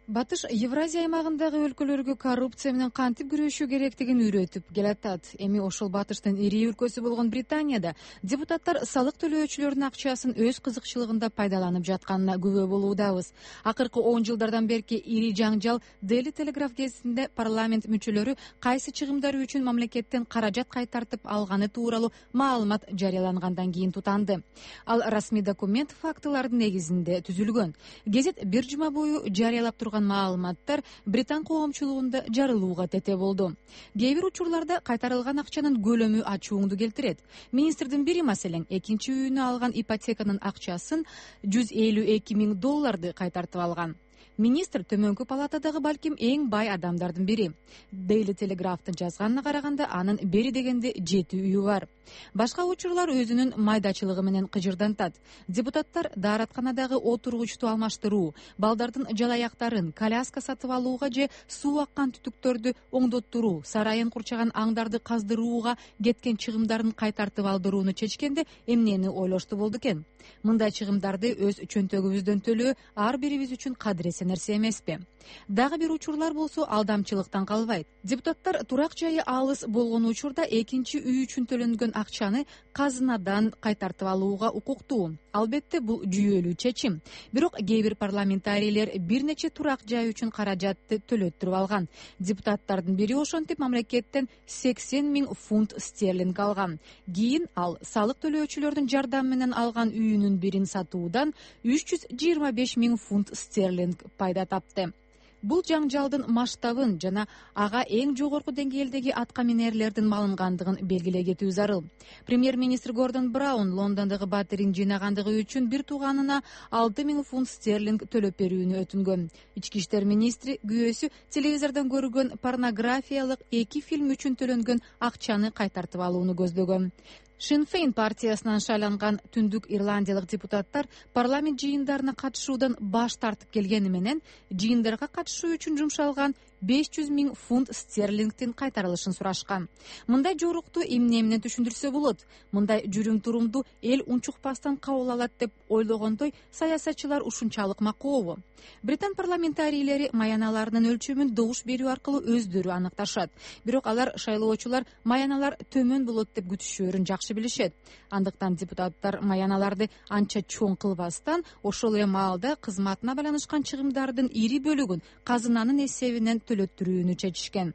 Батыш Евразия аймагындагы өлкөлөргө коррупция менен кантип күрөшүү керектигин үйрөтүп келатат. Эми ошол батыштын ири өлкөсү болгон Британияда депутаттар салык төлөөчүлөрдүн акчасын өз кызыкчылыгында пайдаланып жатканына күбө болуудабыз. Акыркы он жылдардан берки ири жаңжал Daily Telegraph гезитинде парламент мүчөлөрү кайсы чыгымдары үчүн мамлекеттен каражат кайтартып алганы тууралуу маалымат жарыялангандан кийин тутанды. Ал расмий документ фактылардын негизинде түзүлгөн. Гезит бир жума бою жарыялап турган маалыматтар Британ коомчулугунда жарылууга тете болду. Кээ бир учурларда кайтарылган акчанын көлөмү ачууңду келтирет. Министрдин бири маселен экинчи үйүнө алган ипотеканын акчасын жүз элүү эки миң долларды кайтартып алган. Министр төмөнкү палатадагы балким эң бай адамдардын бири. Daily Telegraph'тын жазганына караганда анын бери дегенде жети үйү бар. Башка учурлар өзүнүн майдачылыгы менен кыжырдантат. Депутаттар дааратканадагы отургучту алмаштыруу, балдардын жалаяктарын, коляска сатып алууга же суу аккан түтүктөрдү оңдоттуруу, сарайын курчаган аңдарды каздырууга кеткен чыгымдарын кайтартып алдырууну чечкенде эмнени ойлошту болду экен? Мындай чыгымдарды өз чөнтөгүбүздөн төлөө ар бирибиз үчүн кадыресе нерсе эмеспи? Дагы бир учурлар болсо алдамчылыктан калбайт. Депутаттар турак жайы алыс болгон учурда экинчи үй үчүн төлөнгөн акчаны казынадан кайтартып алууга укуктуу. Албетте бул жүйөлүү чечим. Бирок кээ бир парламентарийлер бир нече турак жай үчүн каражатты төлөттүрүп алган. Депутаттардын бири ошентип мамлекеттен сексен миң фунт стерлинг алган. Кийин ал салык төлөөчүлөрдүн жардамы менен алган үйүнүн бирин сатуудан үч жүз жыйырма беш миң фунт стерлинг пайда тапты. Бул жаңжалдын масштабын жана ага эң жогорку деңгээлдеги атка минерлердин малынгандыгын белгилей кетүү зарыл. Премьер-министр Гордон Браун Лондондогу батирин жыйнагандыгы үчүн бир тууганына алты миң фунт стерлинг төлөп берүүнү өтүнгөн. Ички иштер министри күйөөсү телевизордон көргөн порнографиялык эки фильм үчүн төлөнгөн акчаны кайтартып алууну көздөгөн. Sinn Féin партиясынан шайланган түндүк ирландиялык депутаттар парламент жыйындарына катышуудан баш тартып келгени менен жыйындарга катышуу үчүн жумшалган беш жүз миң фунт стерлингдин кайтарылышын сурашкан. Мындай жорукту эмне менен түшүндүрсө болот? Мындай жүрүм турумду эл унчукпастан кабыл алат деп ойлогондой саясатчылар ушунчалык макообу? Британ парламентарийлери маяналарынын өлчөмүн добуш берүү аркылуу өздөрү аныкташат. Бирок алар шайлоочулар маяналар төмөн болот деп күтүшөөрүн жакшы билишет. Андыктан депутаттар маяналарды анча чоң кылбастан, ошол эле маалда кызматына байланышкан чыгымдардын ири бөлүгүн казынанын эсебинен төлөттүрүүнү чечишкен.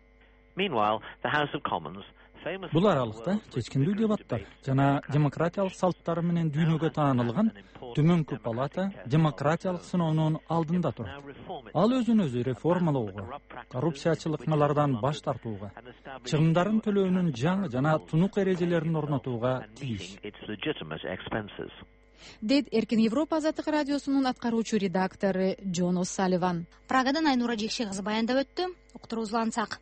Бул аралыкта чечкиндүү дебаттар жана демократиялык салттары менен дүйнөгө таанылган төмөнкү палата демократиялык сыноонун алдында турат. Ал өзүн өзү реформалоого, коррупциячылыкмалардан баш тартууга, чыгымдарын төлөөнүн жаңы жана тунук эрежелерин орнотууга тийиш. Дейт Эркин Европа азаттык радиосунун аткаруучу редактору Джон О'Салливан. Прагадан Айнура Жекше кызы баяндап өттү. Уктуруубузду улантсак.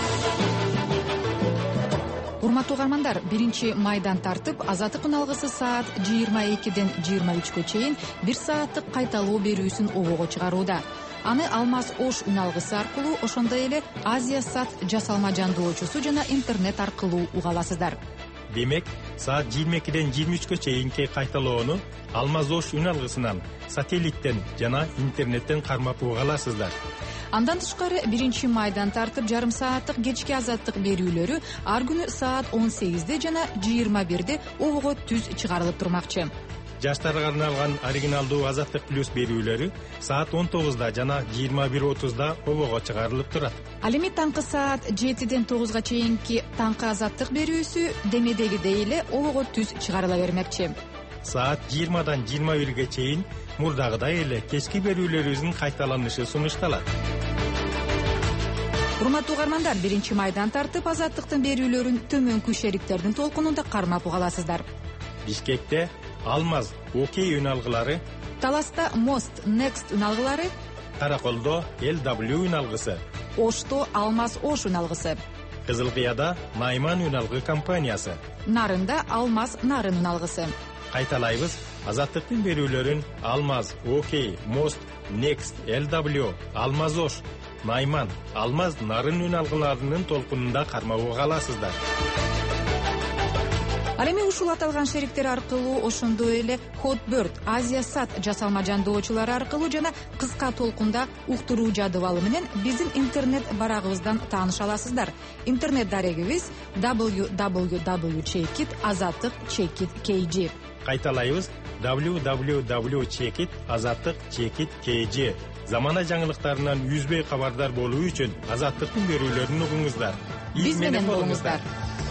Урматтуу угармандар, биринчи майдан тартып азаттык үналгысы саат жыйырма экиден жыйырма үчкө чейин бир сааттык кайталоо берүүсүн обого чыгарууда. Аны Алмаз Ош үналгысы аркылуу, ошондой эле Азия Сат жасалма жандоочусу жана интернет аркылуу уга аласыздар. Демек, саат жыйырма экиден жыйырма үчкө чейинки кайталоону Алмаз Ош үналгысынан, сателлиттен жана интернеттен кармап уга аласыздар. Андан тышкары биринчи майдан тартып жарым сааттык кечки азаттык берүүлөрү ар күнү саат он сегизде жана жыйырма бирде обого түз чыгарылып турмакчы. Жаштарга арналган оригиналдуу азаттык плюс берүүлөрү саат он тогузда жана жыйырма бир отузда обого чыгарылып турат. Ал эми таңкы саат жетиден тогузга чейинки таңкы азаттык берүүсү демедегидей эле обого түз чыгарыла бермекчи. Саат жыйырмадан жыйырма бирге чейин мурдагыдай эле кечки берүүлөрүбүздүн кайталанышы сунушталат. Урматтуу угармандар, биринчи майдан тартып азаттыктын берүүлөрүн төмөнкү шериктердин толкунунда кармап уга аласыздар. Бишкекте Алмаз Окей үналгылары, Таласта Мост Next үналгылары, Караколдо Эл дабл ю үналгысы, Ошто Алмаз Ош үналгысы, Кызылкыяда Найман үналгы компаниясы, Нарында Алмаз Нарын үналгысы. Кайталайбыз, азаттыктын берүүлөрүн Алмаз Окей, Мост Next, Эл дабл ю, Алмаз Ош, Найман, Алмаз Нарын үналгыларынын толкунунда кармап уга аласыздар. Ал эми ушул аталган шериктер аркылуу ошондой эле Hotbird, Азия сат жасалма жандоочулары аркылуу жана кыска толкунда уктуруу жадыбалы менен биздин интернет барагыбыздан тааныша аласыздар. Интернет дарегибиз дабл ю дабл ю дабл ю чекит азаттык чекит кей жи. Кайталайбыз дабл ю дабл ю дабл ю чекит азаттык чекит кей жи. Замана жаңылыктарынан үзбөй кабардар болуу үчүн Азаттыктын берүүлөрүн угуңуздар. Биз менен болуңуздар.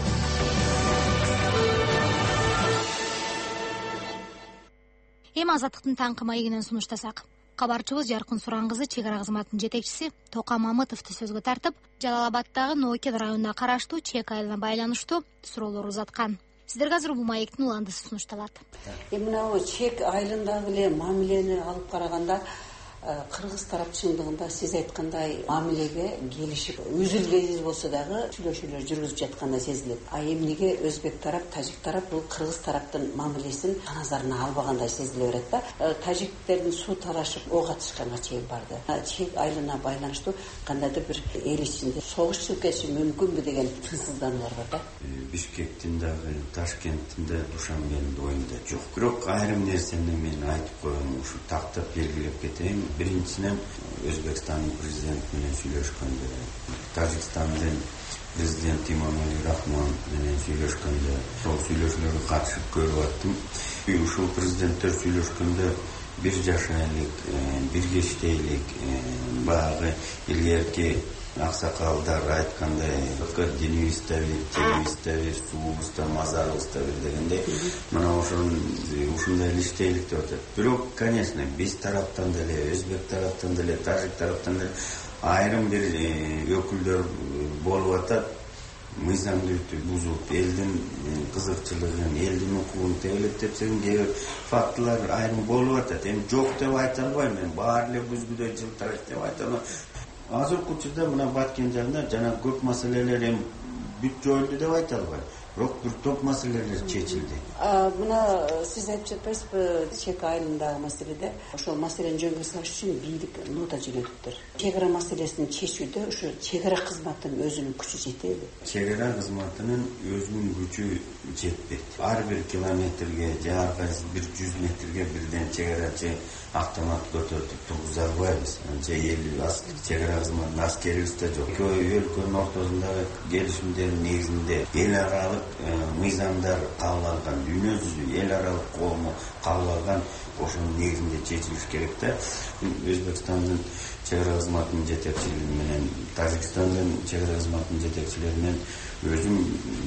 Эми Азаттыктын таңкы маегинен сунуштасак. Кабарчыбыз Жаркын Суран кызы чек ара кызматынын жетекчиси Тока Мамытовду сөзгө тартып, Жалал-Абаддагы Ноокет районуна караштуу чек айылына байланыштуу суроолор узаткан. Сиздерге азыр бул маектин уландысы сунушталат. Мына чек айылындагы эле мамилени алып караганда кыргыз тарап чындыгында сиз айткандай мамилеге келишип үзүлгениз болсо дагы сүйлөшүүлөр жүргүзүп жаткандай сезилет. А эмнеге өзбек тарап, тажик тарап бул кыргыз тараптын мамилесин назарына албагандай сезиле берет да. Тажиктердин суу талашып ок атышканга чейин барды. Чек айылына байланыштуу кандайдыр бир эл ичинде согуш чыгып кетиши мүмкүнбү деген тынчсыздануулар бар да. Бишкектин дагы, Ташкенттин да, Душанбенин оюнда жок. Бирок айрым нерсени мен айтып коеюн, ушу тактап белгилеп кетейин. Биринчиден Өзбекстандын президенти менен сүйлөшкөндө, Тажикстандын президенти Эмомали Рахмон менен сүйлөшкөндө, сол сүйлөшүүлөргө катышып көрүп аттым. Ушул президенттер сүйлөшкөндө бир жашайлык, бирге иштейлик, баягы илгерки аксакалдар айткандай дини үстөбүр, тени үстөбүр, суу үстөбүр, мазар үстөбүр дегенде, мына ошон ушундай эле иштейлик деп атат. Бирок, конечно, биз тараптан деле, өзбек тараптан деле, тажик тараптан деле айрым бир өкүлдөр болуп атат. Мыйзамды бузуп, элдин кызыкчылыгын, элдин укугун тебелеттетсең кээ фактылар айрым болуп атат. Эми жок деп айта албайм, мен баары эле көзгүдөй жылтырайт деп айта албайм. Азыркы учурда мына Баткен жагында жана көп маселелер эми бүт жоюлду деп айта албайм. Бирок бир топ маселелер чечилди. Мына сиз айтып жатпайсызбы, чек айылындагы маселеде ошол маселени жөнгө салыш үчүн бийлик нота жөнөтүптүр. Чек ара маселесин чечүүдө ушу чек ара кызматынын өзүнүн күчү жетеби? Чек ара кызматынын өзүнүн күчү жетпейт. Ар бир километрге же ар кайсы бир жүз метрге бирден чек арачы автомат көтөртүп тургуза албайбыз. Анча эл чек ара кызматынын аскерибиз да жок. Экөө өлкөнүн ортосундагы келишимдердин негизинде эл аралык мыйзамдар кабыл алган, дүйнө жүзү эл аралык коому кабыл алган, ошонун негизинде чечилиш керек да. Өзбекстандын чек ара кызматынын жетекчилери менен, Тажикстандын чек ара кызматынын жетекчилери менен өзүм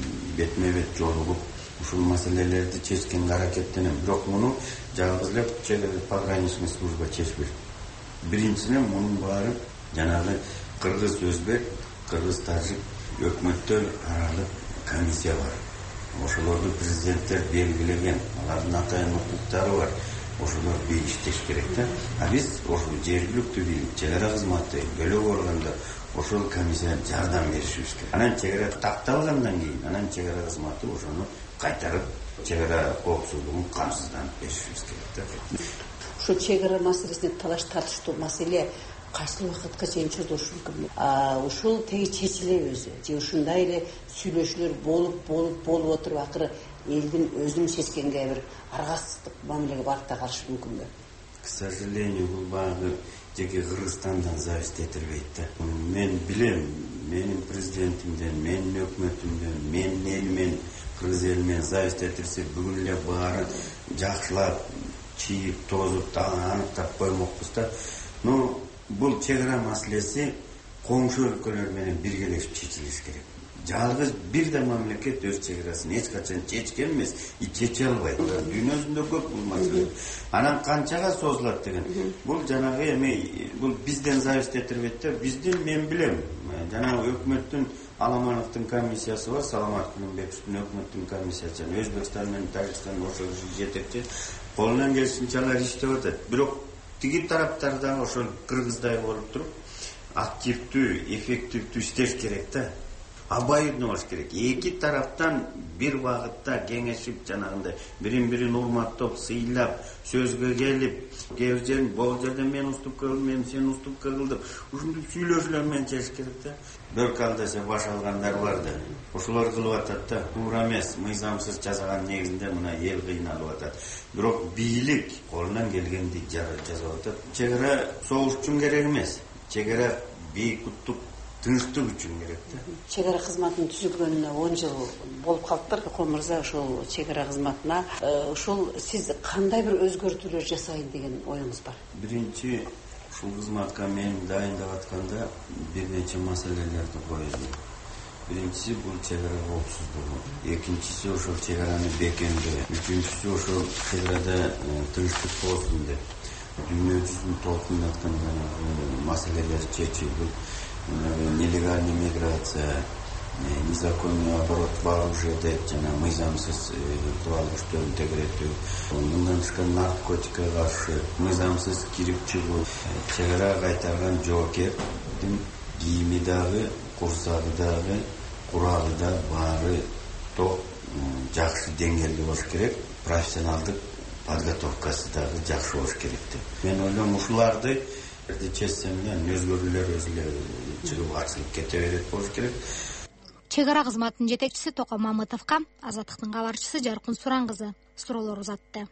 бетме бет жолугуп ушул маселелерди чечкенге аракеттенем. Бирок муну жалгыз эле чек ара пограничный служба чечпейт. Биринчиден мунун баары жанагы кыргыз өзбек, кыргыз тажик өкмөттөр аралык комиссия бар. Ошолорду президенттер белгилеген, алардын атайын укуктары бар. Ошолор бир иштеш керек да. А биз ошол жергиликтүү бийлик, чек ара кызматы бөлөк органда ошол комиссия жардам беришибиз керек. Анан чек ара такталгандан кийин, анан чек ара кызматы ошону кайтарып, чек ара коопсуздугун камсызданып беришибиз керек да. Ошо чек ара маселесине талаш тартыштуу маселе кайсы убакытка чейин чозулушу мүмкүн? А ушул теги чечилеби өзү? Же ушундай эле сүйлөшүүлөр болуп болуп болуп отуруп акыры элдин өзүнүн чечкенге бир аргасыздык мамилеге барып да калышы мүмкүнбү? К сожалению, бул багы жеке Кыргызстандан зависит этилбейт да. Мен билем, менин президентимден, менин өкмөтүмдөн, менин элимен, кыргыз элимен зависит этилсе бүгүн эле баары жакшылап, чийип, тозуп, аныктап коймокпуз да. Но бул чек ара маселеси коңшу өлкөлөр менен биргелешип чечилиш керек. Жалгыз бир да мамлекет өз чек арасын эч качан чечкен эмес, и чече албайт. Дүйнө жүзүндө көп бул маселе. Анан канчага созулат деген. Бул жанагы эми бул бизден зависит этилбейт да. Биздин мен билем, жанагы өкмөттүн Аламановдун комиссиясы бар, Саламат Күнүмбековдун өкмөттүн комиссиясы, Өзбекстан менен Тажикстан ошол жетекчи колунан келишинче алар иштеп атат. Бирок тиги тараптар да ошол кыргыздай болуп туруп активдүү, эффективдүү иштеш керек да. обоюдно болуш керек. Эки тараптан бир убакытта кеңешип, жанагындай бирин-бирин урматтап, сыйлап, сөзгө келип, кээ бир жерин бул жерде мен уступка кылдым, мен сен уступка кылдым. Ушундай сүйлөшүүлөр менен чечиш керек да. Бөлкал десе баш алгандар бар да. Ошолор кылып атат да. Туура эмес, мыйзамсыз жасаган негизинде мына эл кыйналып атат. Бирок бийлик колунан келгенди жасап атат. Чегара согуш үчүн керек эмес. Чегара бейкуттук, тынчтык үчүн керек да. Чегара кызматынын түзүлгөнүнө он жыл болуп калыптыр. Кол мырза ошол чегара кызматына ошол сиз кандай бир өзгөртүүлөр жасайын деген оюңуз бар? Биринчи ушул кызматка мен дайындап атканда бир нече маселелерди коюлду. Биринчиси бул чегара коопсуздугу, экинчиси ошол чегараны бекемдөө, үчүнчүсү ошол чегарада тынчтык болсун деп дүйнө жүзүн толкундаткан маселелер чечилди. Нелегальная миграция, незаконный оборот вооружия деп жана мыйзамсыз курал күчтөрдү тегеретүү, мындан тышкары наркотикке каршы мыйзамсыз кирип чыгуу, чегара кайтарган жоокердин кийими дагы, курсагы дагы, куралы да баары топ жакшы деңгээлде болуш керек, профессионалдык подготовкасы дагы жакшы болуш керек деп. Мен ойлойм ушуларды чечсем эле өзгөрүүлөр өзү чыгып ачылып кете берет болуш керек. Чегара кызматынын жетекчиси Током Мамытовго Азаттыктын кабарчысы Жаркын Суран кызы суроолор узатты.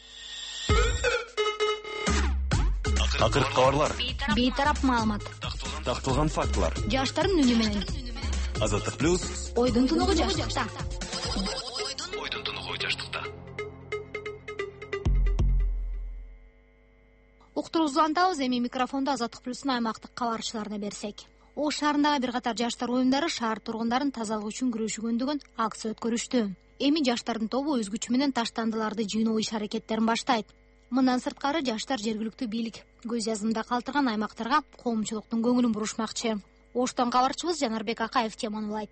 Акыркы кабарлар, бейтарап маалымат, тактылган фактылар, жаштардын үнү менен. Азаттык плюс, Ойдун тунугу жаштыкта. Ойдун тунугу жаштыкта. Уктуруубузду антабыз, эми микрофонду Азаттык плюстун аймактык кабарчыларына берсек. Ош шаарындагы бир катар жаштар уюмдары шаар тургундарын тазалык үчүн күрөшүгөндүгүн акция өткөрүштү. Эми жаштардын тобу өз күчү менен таштандыларды жыйноо иш-аракеттерин баштайт. Мындан сырткары жаштар жергиликтүү бийлик көз жазымда калтырган аймактарга коомчулуктун көңүлүн бурушмакчы. Оштон кабарчыбыз Жанарбек Акаев теманы улайт.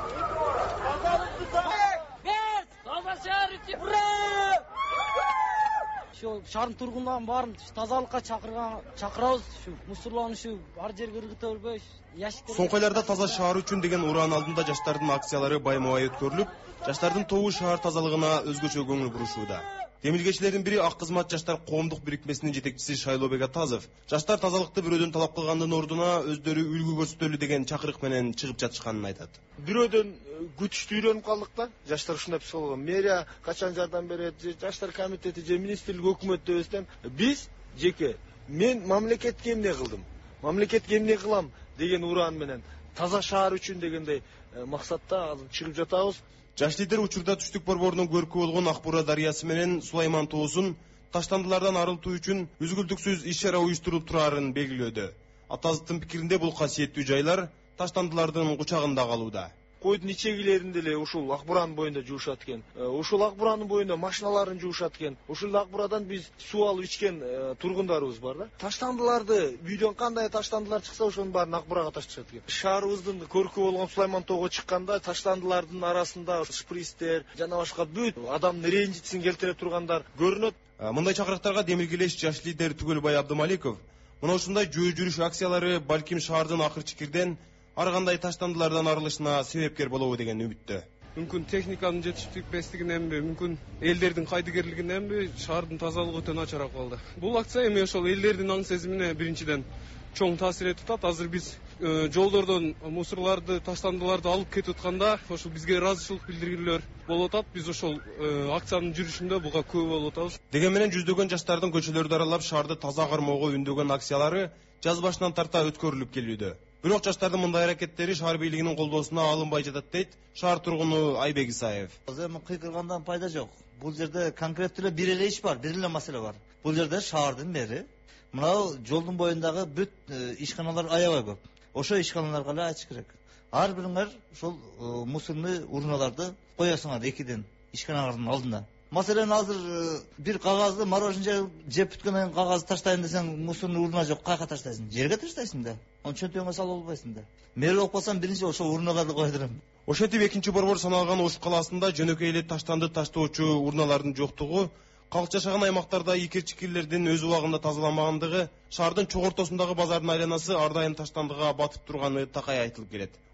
Şu şarın turgundan bарын тазалыкка чакырган чакырабыз. Şu мусурланушу ар жерге ыргыта бербей, яшик. Соңку айларда таза шаар үчүн деген ураан алдында жаштардын акциялары байма-бай өткөрүлүп, жаштардын тобу шаар тазалыгына өзгөчө көңүл бурушууда. Демилгечилердин бири Ак кызмат жаштар коомдук бирикмесинин жетекчиси Шайлообек Атазов жаштар тазалыкты бирөөдөн талап кылгандын ордуна өздөрү үлгү көрсөтөлү деген чакырык менен чыгып жатышканын айтат. Бирөөдөн күчтүү үйрөнүп калдык да. Жаштар ушундай болгон. Мэрия качан жардам берет, жаштар комитети же министрлик өкмөттө өстөн биз жеке мен мамлекетке эмне кылдым, мамлекетке эмне кылам деген ураан менен таза шаар үчүн дегендей максатта чыгып жатабыз. Жаш лидер учурда түштүк борборунун көркү болгон Ак Бура дарыясы менен Сулайман тоосун таштандылардан арылтуу үчүн үзгүлтүксүз иш-чара уюштурулуп турарын белгилөөдө. Атазовдун пикиринде бул касиеттүү жайлар таштандылардын кучагында калууда. Койдун ичегилеринде эле ушул Ак Буранын боюнда жуушат экен. Ушул Ак Буранын боюнда машиналарын жуушат экен. Ушул Ак Бурадан биз суу алып ичкен тургундарыбыз бар да. Таштандыларды үйдөн кандай таштандылар чыкса ошонун баарын Ак Бурага ташташат экен. Шаарыбыздын көркү болгон Сулайман тоого чыкканда таштандылардын арасында шпристер жана башка бүт адамдын ренжитисин келтире тургандар көрүнөт. Мындай чакырыктарга демилгелеш жаш лидер Түгөлбай Абдымаликов мына ушундай жөө жүрүш акциялары балким шаардын акыр чикирден ар кандай таштандылардан арылышына себепкер болобу деген үмүттө. Мүмкүн техниканын жетишпестигиненби, мүмкүн элдердин кайдыгерлигиненби шаардын тазалыгы өтө начарап калды. Бул акция эми ошол элдердин аң сезимине биринчиден чоң таасир этип атат. Азыр биз жолдордон мусорларды, таштандыларды алып кетип атканда ошол бизге ыраазычылык билдирүүлөр болуп атат. Биз ошол акциянын жүрүшүндө буга күбө болуп атабыз. Деген менен жүздөгөн жаштардын көчөлөрдү аралап шаарды таза кармоого үндөгөн акциялары жаз башынан тарта өткөрүлүп келүүдө. Бирок жаштардын мындай аракеттери шаар бийлигинин колдоосуна алынбай жатат дейт шаар тургуну Айбек Исаев. Эми кыйкыргандан пайда жок. Бул жерде конкреттүү бир эле иш бар, бир эле маселе бар. Бул жерде шаардын мэри мынау жолдун боюндагы бүт ишканалар аябай көп. Ошо ишканаларга эле айтыш керек. Ар бириңер ошол мусорный урналарды коесуңар экиден ишканалардын алдына. Маселен азыр бир кагазды мороженое жеп бүткөндөн кийин кагазды таштайын десең, мусорный урна жок, кайка таштайсың? Жерге таштайсың да. Аны чөнтөгүңө салып албайсың да. Мэр болуп калсам биринчи ошол урналарды койдурам. Ошентип экинчи борбор саналган Ош калаасында жөнөкөй эле таштанды таштоочу урналардын жоктугу, калк жашаган аймактарда икир-чикирлердин өз убагында тазаламагандыгы, шаардын чогортосундагы базардын айланасы ар дайым таштандыга батып турганы такай айтылып келет.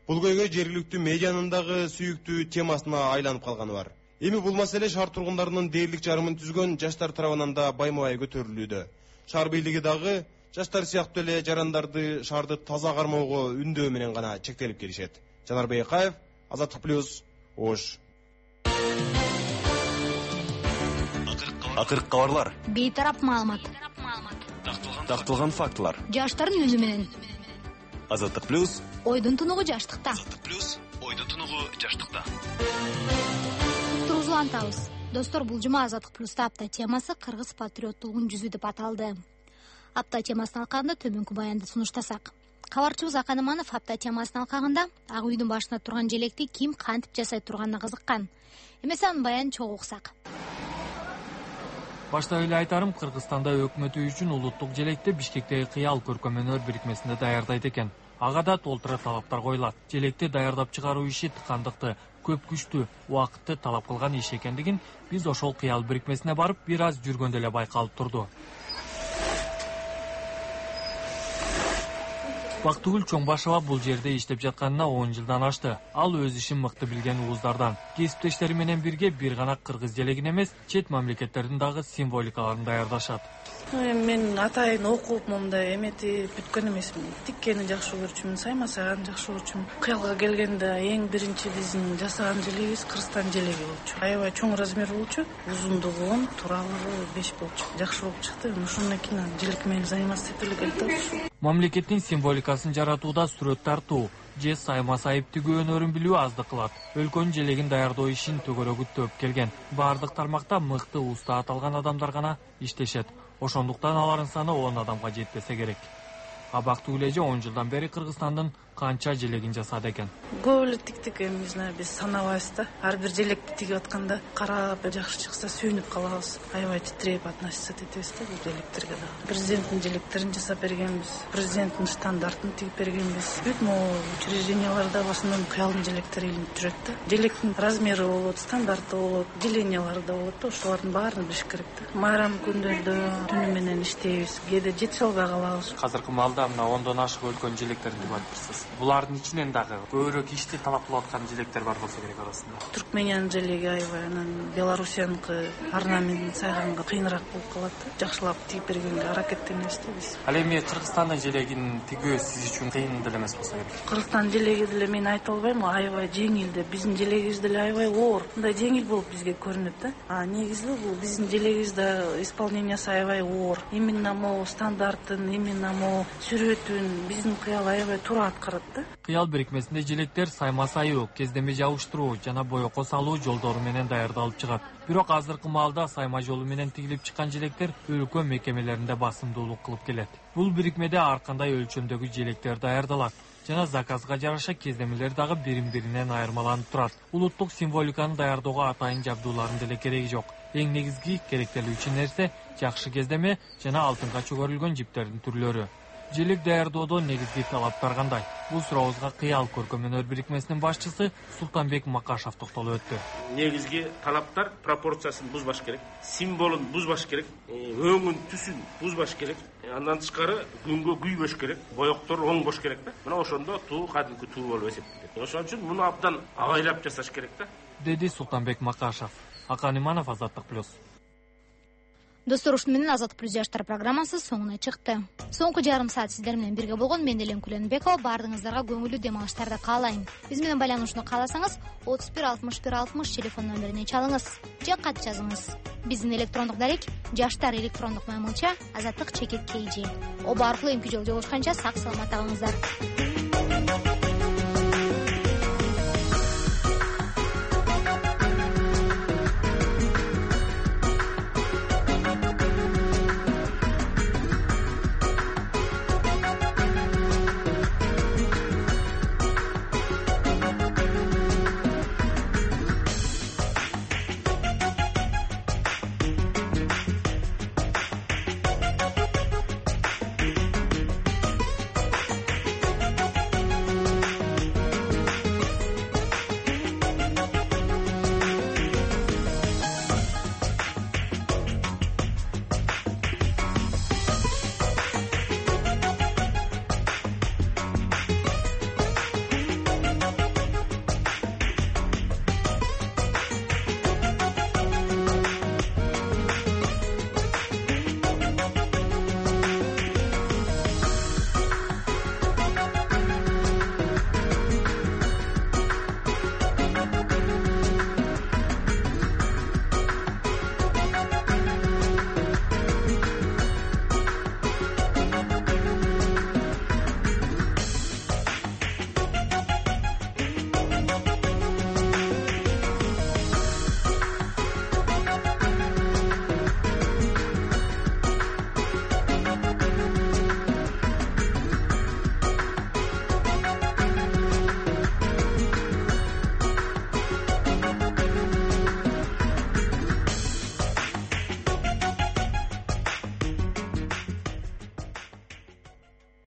Бул көйгөй жергиликтүү медианын дагы сүйүктүү темасына айланып калганы бар. Эми бул маселе шаар тургундарынын дээрлик жарымын түзгөн жаштар тарабынан да байма-бай көтөрүлүүдө. Шаар бийлиги дагы жаштар сыяктуу эле жарандарды шаарды таза кармоого үндөө менен гана чектелип келишет. Жанар Бейкаев, Азаттык плюс, Ош. Акыркы кабарлар. Бейтарап маалымат. Тактылган фактылар. Жаштардын үнү менен. Азаттык плюс. Ойдун тунугу жаштыкта. Азаттык плюс. Ойдун тунугу жаштыкта. Турузулантабыз. Достор, бул жума Азаттык плюста апта темасы кыргыз патриоттугунун жүзү деп аталды. Апта темасын алкагында төмөнкү баянды сунуштасак. Кабарчыбыз Акан Иманов апта темасын алкагында ак үйдүн башында турган желекти ким кантип жасай турганына кызыккан. Эмесе анын баянын чогуу уксак. Башта эле айтарым, Кыргызстанда өкмөтү үчүн улуттук желекти Бишкектеги Кыял көркөм-өнөр бирикмесинде даярдайт экен. Ага да толтура талаптар коюлат. Желекти даярдап чыгаруу иши тыкандыкты, көп күчтүү, убакытты талап кылган иш экендигин биз ошол Кыял бирикмесине барып бир аз жүргөндө эле байкалып турду. Бактыгүл Чоңбашева бул жерде иштеп жатканына он жылдан ашты. Ал өз ишин мыкты билген ууздардан. Кесиптештери менен бирге бир гана кыргыз желегин эмес, чет мамлекеттердин дагы символикаларын даярдашат. Мен атайын окуп момундай эметип бүткөн эмесмин. Тиккени жакшы көрчүмүн, саймасаган жакшы көрчүмүн. Кыялга келгенде эң биринчи биздин жасаган желегибиз Кыргызстан желеги болчу. Аябай чоң размер болчу, узундугу он, тууралыгы беш болчу. Жакшы болуп чыкты. Ошондон кийин желек менен заниматься этелик эле. Мамлекеттин символикасын жаратууда сүрөт тартуу же сайма сайып тигүү өнөрүн билүү аздык кылат. Өлкөнүн желегин даярдоо ишин төгөрөгүттөп келген. Бардык тармакта мыкты уста аталган адамдар гана иштешет. Ошондуктан алардын саны он адамга жетпесе керек. Абактыгүл эже он жылдан бери Кыргызстандын канча желегин жасады экен. Көп эле тиктик, эми биз санабайбыз да. Ар бир желекти тигип атканда карап жакшы чыкса сүйүнүп калабыз. Аябай титиреп относиться этебиз да бул желектерге да. Президенттин желектерин жасап бергенбиз, президенттин стандартын тигип бергенбиз. Бүт могу учрежденияларда басынан Кыялдын желектери илинип жүрөт да. Желектин размери болот, стандарты болот, делениялары да болот да. Ошолордун баарын билиш керек да. Майрам күндөрдө түнү менен иштейбиз, кээде жетише албай калабыз. Азыркы маалда мына ондон ашык өлкөнүн желектерин тигип атыпсыз. Булардын ичинен дагы көбүрөөк ишти талап кылып аткан желектер бар болсо керек арасында. Түркмениянын желеги аябай, анан Белоруссияныкы орнамент сайганга кыйыныраак болуп калат да. Жакшылап тигип бергенге аракеттенебиз да биз. Ал эми Кыргызстандын желегин тигүү сиз үчүн кыйын деле эмес болсо керек. Кыргызстандын желеги деле мен айта албайм, аябай жеңил да. Биздин желегибиз деле аябай оор. Мындай жеңил болуп бизге көрүнөт да. А негизи бул биздин желегибиз да исполнениясы аябай оор. Именно могу стандартын, именно могу сүрөтүн биздин Кыял аябай туура аткарат да. Кыял бирикмесинде желектер сайма сайуу, кездеме жабыштыруу жана боёко салуу жолдору менен даярдалып чыгат. Бирок азыркы маалда сайма жолу менен тигилип чыккан желектер өлкө мекемелеринде басымдуулук кылып келет. Бул бирикмеде ар кандай өлчөмдөгү желектер даярдалат жана заказга жараша кездемелер дагы бирин-биринен айырмаланып турат. Улуттук символиканы даярдоого атайын жабдуулардын деле кереги жок. Эң негизги керектелүүчү нерсе жакшы кездеме жана алтынга чөгөрүлгөн жиптердин түрлөрү. Желек даярдоодо негизги талаптар кандай? Бул сурообузга Кыял көркөм-өнөр бирикмесинин башчысы Султанбек Макашев токтолуп өттү. Негизги талаптар пропорциясын бузбаш керек, символун бузбаш керек, өңүн түсүн бузбаш керек. Андан тышкары күнгө күйбөш керек, боёктор оңбош керек да. Мына ошондо туу кадимки туу болуп эсептелет. Ошон үчүн муну абдан абайлап жасаш керек да. Деди Султанбек Макашев. Акан Иманов, Азаттык плюс. Достор, ушуну менен Азаттык плюс жаштар программасы соңуна чыкты. Соңку жарым саат сиздер менен бирге болгон мен Элем Куленбекова. Бардыгыңыздарга көңүлдүү дем алыштарды каалайм. Биз менен байланышууну кааласаңыз отуз бир алтымыш бир алтымыш телефон номерине чалыңыз же кат жазыңыз. Биздин электрондук дарек жаштар электрондук маймылча азаттык чекит kg. Оба аркылуу эмки жолу жолугушканча сак саламат калыңыздар.